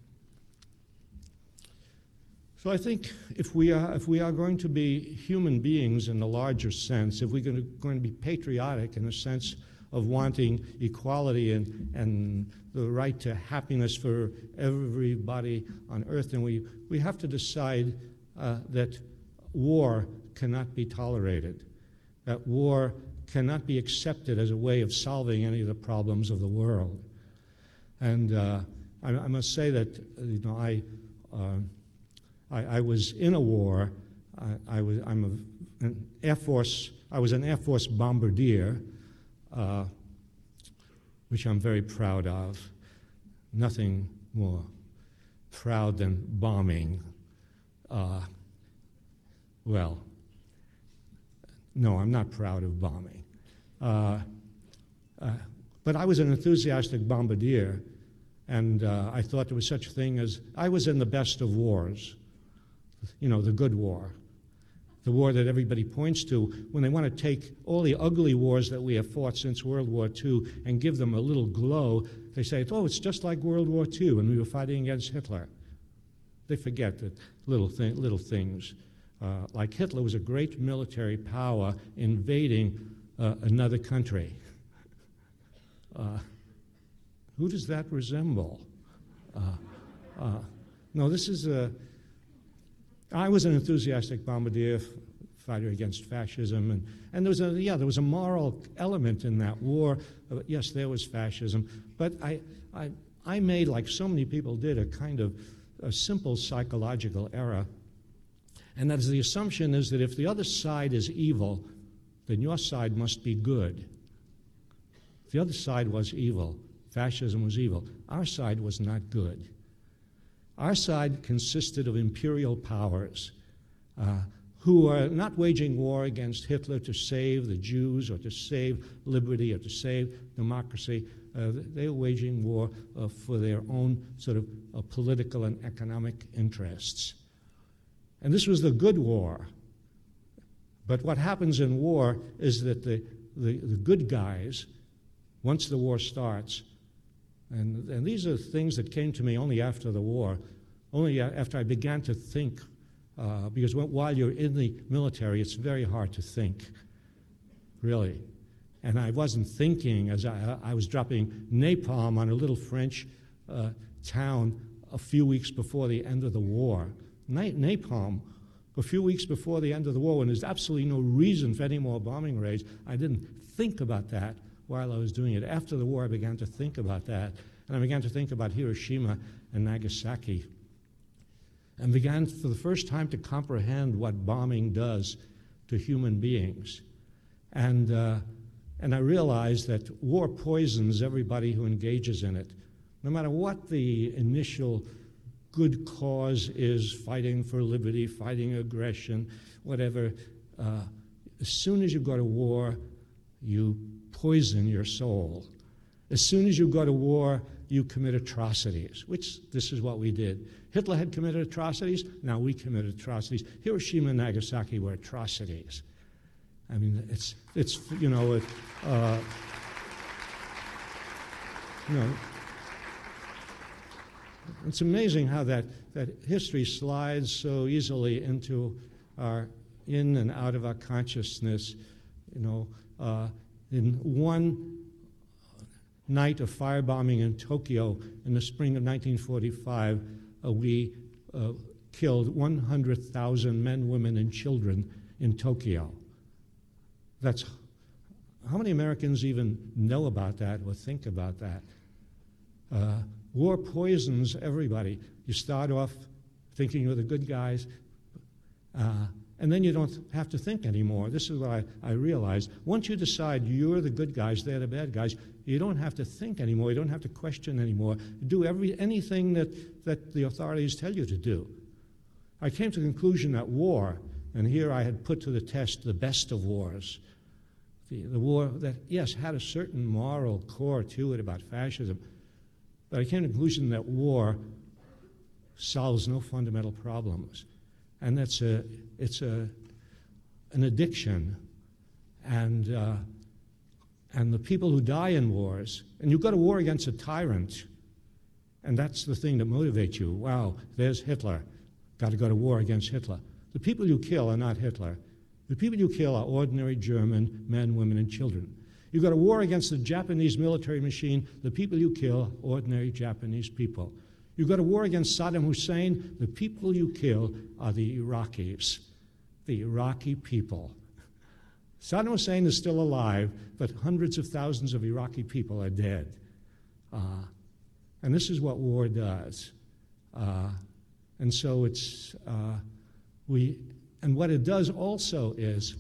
so I think if we are if we are going to be human beings in the larger sense, if we're going to, going to be patriotic in the sense of wanting equality and and the right to happiness for everybody on earth, then we we have to decide uh, that war cannot be tolerated, that war cannot be accepted as a way of solving any of the problems of the world. And uh, I, I must say that you know I, uh, I I was in a war. I, I was I'm a, an Air Force. I was an Air Force bombardier, uh, which I'm very proud of. Nothing more proud than bombing. Uh, well. No, I'm not proud of bombing. Uh, uh, but I was an enthusiastic bombardier, and uh, I thought there was such a thing as, I was in the best of wars, you know, the good war, the war that everybody points to when they want to take all the ugly wars that we have fought since World War Two and give them a little glow. They say, oh, it's just like World War Two when we were fighting against Hitler. They forget that little, thi- little things. Uh, like Hitler was a great military power invading uh, another country. Uh, who does that resemble? Uh, uh, no, this is a... I was an enthusiastic bombardier f- fighter against fascism, and, and there was a yeah there was a moral element in that war. Uh, yes, there was fascism, but I, I I made, like so many people did, a kind of a simple psychological error, and that is the assumption is that if the other side is evil, then your side must be good. If the other side was evil, fascism was evil, our side was not good. Our side consisted of imperial powers uh, who are not waging war against Hitler to save the Jews or to save liberty or to save democracy. Uh, they were waging war uh, for their own sort of uh, political and economic interests. And this was the good war. But what happens in war is that the, the, the good guys, once the war starts, and, and these are things that came to me only after the war, only after I began to think, uh, because while you're in the military, it's very hard to think, really. And I wasn't thinking as I, I was dropping napalm on a little French uh, town a few weeks before the end of the war. Na- napalm, a few weeks before the end of the war, when there's absolutely no reason for any more bombing raids. I didn't think about that while I was doing it. After the war, I began to think about that. And I began to think about Hiroshima and Nagasaki. And began for the first time to comprehend what bombing does to human beings. And, uh, and I realized that war poisons everybody who engages in it. No matter what the initial good cause is, fighting for liberty, fighting aggression, whatever, uh, as soon as you go to war, you poison your soul. As soon as you go to war, you commit atrocities, which this is what we did. Hitler had committed atrocities, now we committed atrocities. Hiroshima and Nagasaki were atrocities. I mean, it's, it's you know, it, uh, you know, it's amazing how that, that history slides so easily into our, in and out of our consciousness. You know, uh, in one night of firebombing in Tokyo in the spring of nineteen forty-five, uh, we uh, killed one hundred thousand men, women, and children in Tokyo. That's, how many Americans even know about that or think about that? Uh, war poisons everybody. You start off thinking you're the good guys, uh, and then you don't have to think anymore. This is what I, I realized. Once you decide you're the good guys, they're the bad guys, you don't have to think anymore. You don't have to question anymore. Do every, anything that, that the authorities tell you to do. I came to the conclusion that war, and here I had put to the test the best of wars, the, the war that, yes, had a certain moral core to it about fascism, but I came to the conclusion that war solves no fundamental problems. And that's a, it's a, an addiction. And, uh, and the people who die in wars, and you go to war against a tyrant, and that's the thing that motivates you. Wow, there's Hitler. Got to go to war against Hitler. The people you kill are not Hitler. The people you kill are ordinary German men, women, and children. You go to war against the Japanese military machine, the people you kill, ordinary Japanese people. You go to war against Saddam Hussein, the people you kill are the Iraqis, the Iraqi people. Saddam Hussein is still alive, but hundreds of thousands of Iraqi people are dead. Uh, and this is what war does. Uh, and so it's, uh, we, and what it does also is,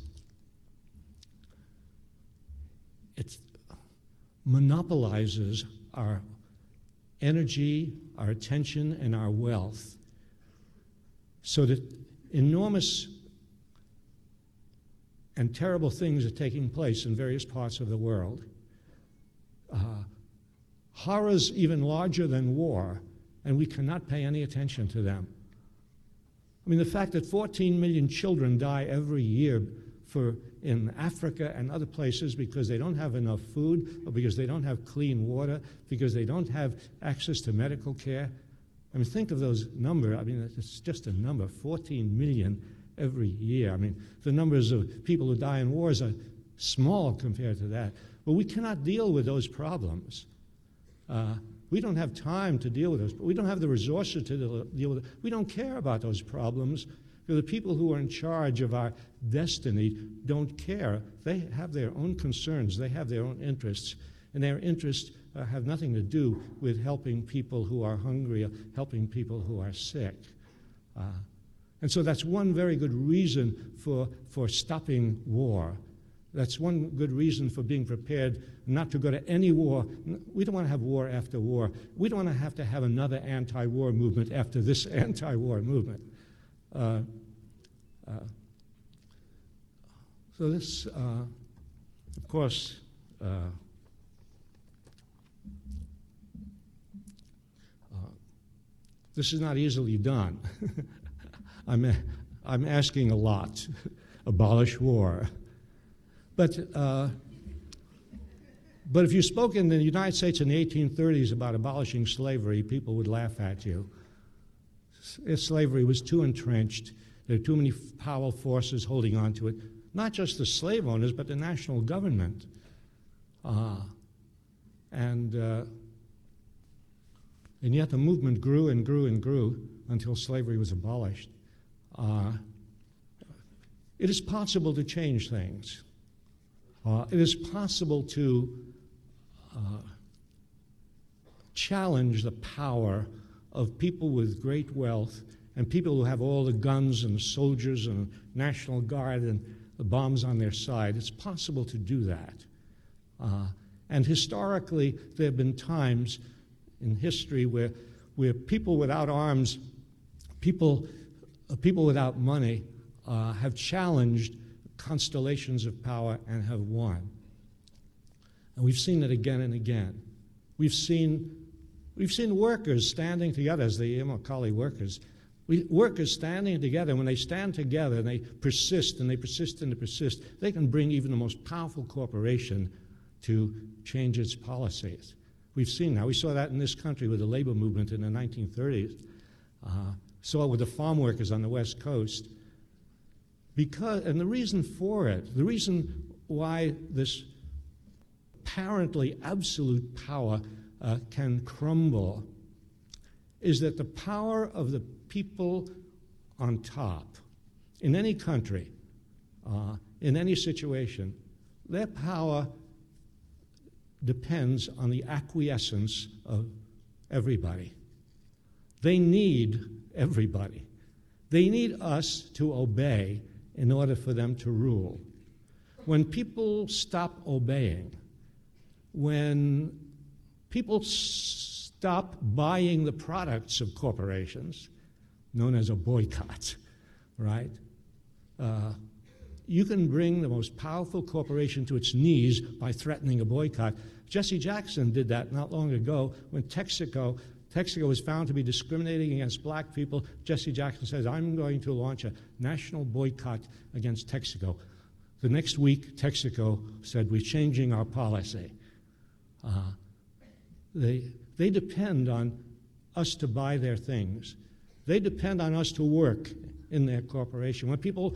it monopolizes our energy, our attention, and our wealth, so that enormous and terrible things are taking place in various parts of the world. Uh, horrors even larger than war, and we cannot pay any attention to them. I mean, the fact that fourteen million children die every year for in Africa and other places because they don't have enough food, or because they don't have clean water, because they don't have access to medical care. I mean, think of those numbers. I mean, it's just a number, fourteen million every year. I mean, the numbers of people who die in wars are small compared to that. But we cannot deal with those problems. Uh, we don't have time to deal with those. We don't have the resources to deal with it. We don't care about those problems. The people who are in charge of our destiny don't care. They have their own concerns. They have their own interests. And their interests uh, have nothing to do with helping people who are hungry, or helping people who are sick. Uh, and so that's one very good reason for, for stopping war. That's one good reason for being prepared not to go to any war. We don't want to have war after war. We don't want to have to have another anti-war movement after this anti-war movement. Uh, uh, so this, uh, of course, uh, uh, this is not easily done. I'm, I'm asking a lot. Abolish war. But, uh, but if you spoke in the United States in the eighteen thirties about abolishing slavery, people would laugh at you. S- slavery was too entrenched. There were too many powerful forces holding on to it. Not just the slave owners, but the national government. Uh, and, uh, and yet the movement grew and grew and grew until slavery was abolished. Uh, it is possible to change things. Uh, it is possible to uh, challenge the power of people with great wealth and people who have all the guns and soldiers and National Guard and the bombs on their side. It's possible to do that. Uh, and historically, there have been times in history where, where people without arms, people, uh, people without money, uh, have challenged constellations of power and have won. And we've seen it again and again. We've seen, we've seen workers standing together as the Immokalee workers. We, workers standing together, when they stand together and they persist and they persist and they persist, they can bring even the most powerful corporation to change its policies. We've seen that. We saw that in this country with the labor movement in the nineteen thirties. Uh, saw it with the farm workers on the West Coast. Because, and the reason for it, the reason why this apparently absolute power uh, can crumble is that the power of the people on top, in any country, uh, in any situation, their power depends on the acquiescence of everybody. They need everybody. They need us to obey in order for them to rule. When people stop obeying, when people s- stop buying the products of corporations, known as a boycott, right? Uh, you can bring the most powerful corporation to its knees by threatening a boycott. Jesse Jackson did that not long ago when Texaco Texaco was found to be discriminating against black people. Jesse Jackson says, I'm going to launch a national boycott against Texaco. The next week, Texaco said, we're changing our policy. Uh, they, they depend on us to buy their things. They depend on us to work in their corporation. When people,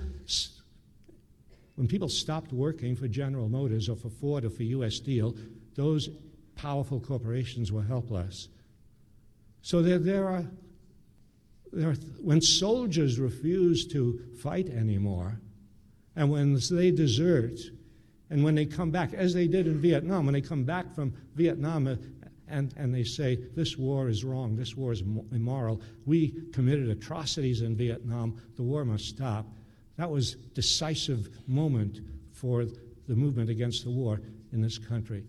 when people stopped working for General Motors or for Ford or for U S Steel, those powerful corporations were helpless. So there, there are, there are, when soldiers refuse to fight anymore, and when they desert, and when they come back, as they did in Vietnam, when they come back from Vietnam and, and they say, this war is wrong, this war is immoral, we committed atrocities in Vietnam, the war must stop. That was a decisive moment for the movement against the war in this country.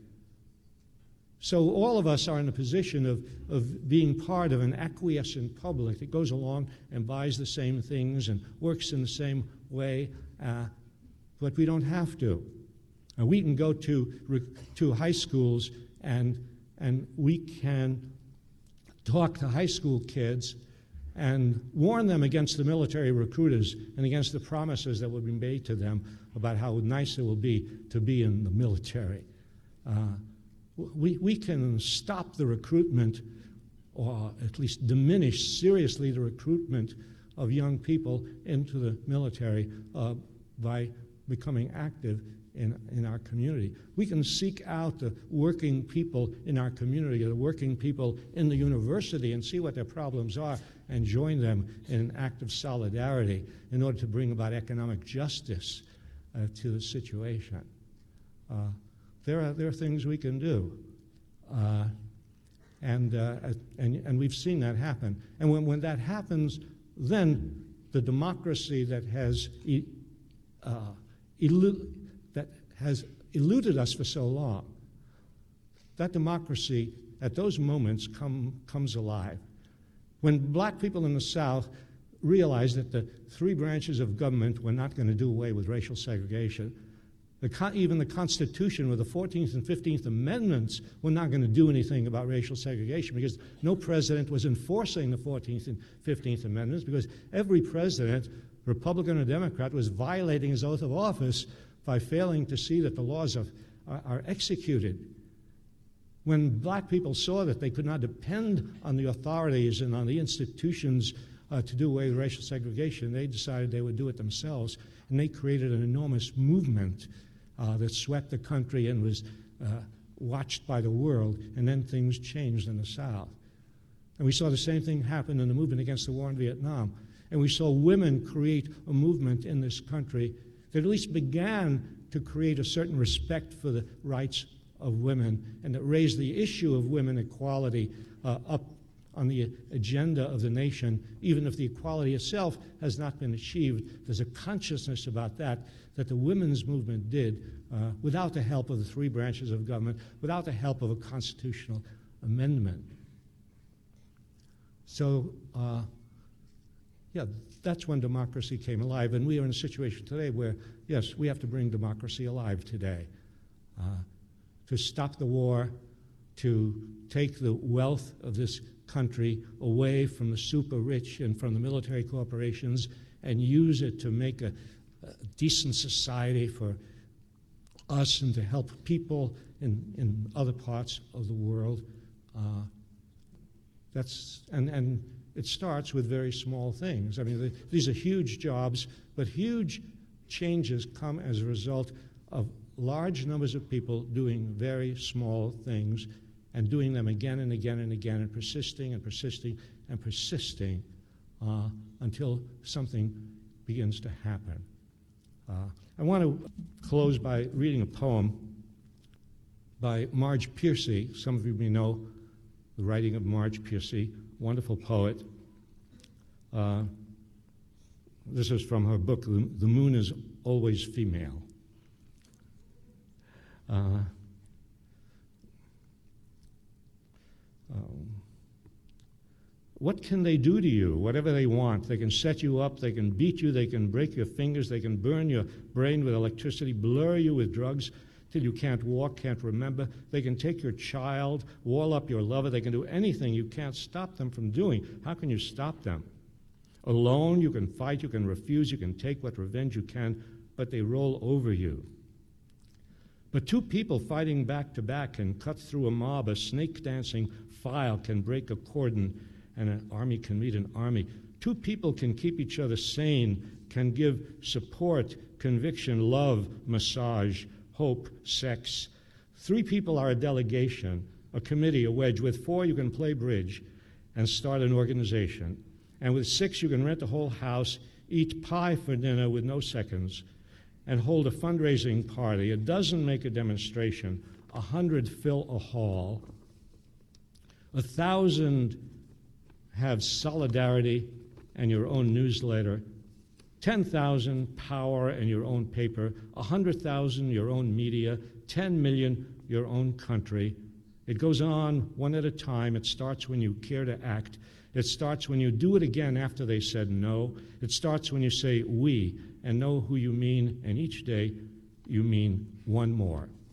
So all of us are in a position of, of being part of an acquiescent public that goes along and buys the same things and works in the same way. Uh, but we don't have to. Uh, we can go to, to high schools and, and we can talk to high school kids and warn them against the military recruiters and against the promises that will be made to them about how nice it will be to be in the military. Uh, we, we can stop the recruitment, or at least diminish seriously the recruitment of young people into the military uh, by becoming active in, in our community. We can seek out the working people in our community, the working people in the university, and see what their problems are and join them in an act of solidarity in order to bring about economic justice uh, to the situation. Uh, there are, there are things we can do. Uh, and, uh, and, and we've seen that happen. And when, when that happens, then the democracy that has, e uh, elu that has eluded us for so long, that democracy at those moments come, comes alive. When black people in the South realized that the three branches of government were not going to do away with racial segregation, the con even the Constitution with the fourteenth and fifteenth Amendments were not going to do anything about racial segregation, because no president was enforcing the fourteenth and fifteenth Amendments, because every president, Republican or Democrat, was violating his oath of office by failing to see that the laws of, are, are executed. When black people saw that they could not depend on the authorities and on the institutions uh, to do away with racial segregation, they decided they would do it themselves, and they created an enormous movement uh, that swept the country and was uh, watched by the world, and then things changed in the South. And we saw the same thing happen in the movement against the war in Vietnam. And we saw women create a movement in this country that at least began to create a certain respect for the rights of women, and that raised the issue of women equality uh, up on the agenda of the nation, even if the equality itself has not been achieved. There's a consciousness about that that the women's movement did uh, without the help of the three branches of government, without the help of a constitutional amendment. So, uh, yeah, that's when democracy came alive, and we are in a situation today where, yes, we have to bring democracy alive today. Uh, to stop the war, to take the wealth of this country away from the super rich and from the military corporations and use it to make a, a decent society for us and to help people in, in other parts of the world. Uh, that's, and, and it starts with very small things. I mean, the, these are huge jobs, but huge changes come as a result of large numbers of people doing very small things and doing them again and again and again and persisting and persisting and persisting uh, until something begins to happen. Uh, I want to close by reading a poem by Marge Piercy. Some of you may know the writing of Marge Piercy, wonderful poet. Uh, this is from her book, The Moon is Always Female. Uh, um, what can they do to you? Whatever they want. They can set you up, they can beat you, they can break your fingers, they can burn your brain with electricity, blur you with drugs till you can't walk, can't remember. They can take your child, wall up your lover. They can do anything you can't stop them from doing. How can you stop them? Alone, you can fight, you can refuse, you can take what revenge you can, but they roll over you. But two people fighting back to back can cut through a mob. A snake-dancing file can break a cordon, and an army can meet an army. Two people can keep each other sane, can give support, conviction, love, massage, hope, sex. Three people are a delegation, a committee, a wedge. With four, you can play bridge and start an organization. And with six, you can rent a whole house, eat pie for dinner with no seconds, and hold a fundraising party. A dozen make a demonstration. A hundred fill a hall. A thousand have solidarity and your own newsletter. Ten thousand power and your own paper. A hundred thousand your own media. Ten million your own country. It goes on one at a time. It starts when you care to act. It starts when you do it again after they said no. It starts when you say we and know who you mean, and each day you mean one more.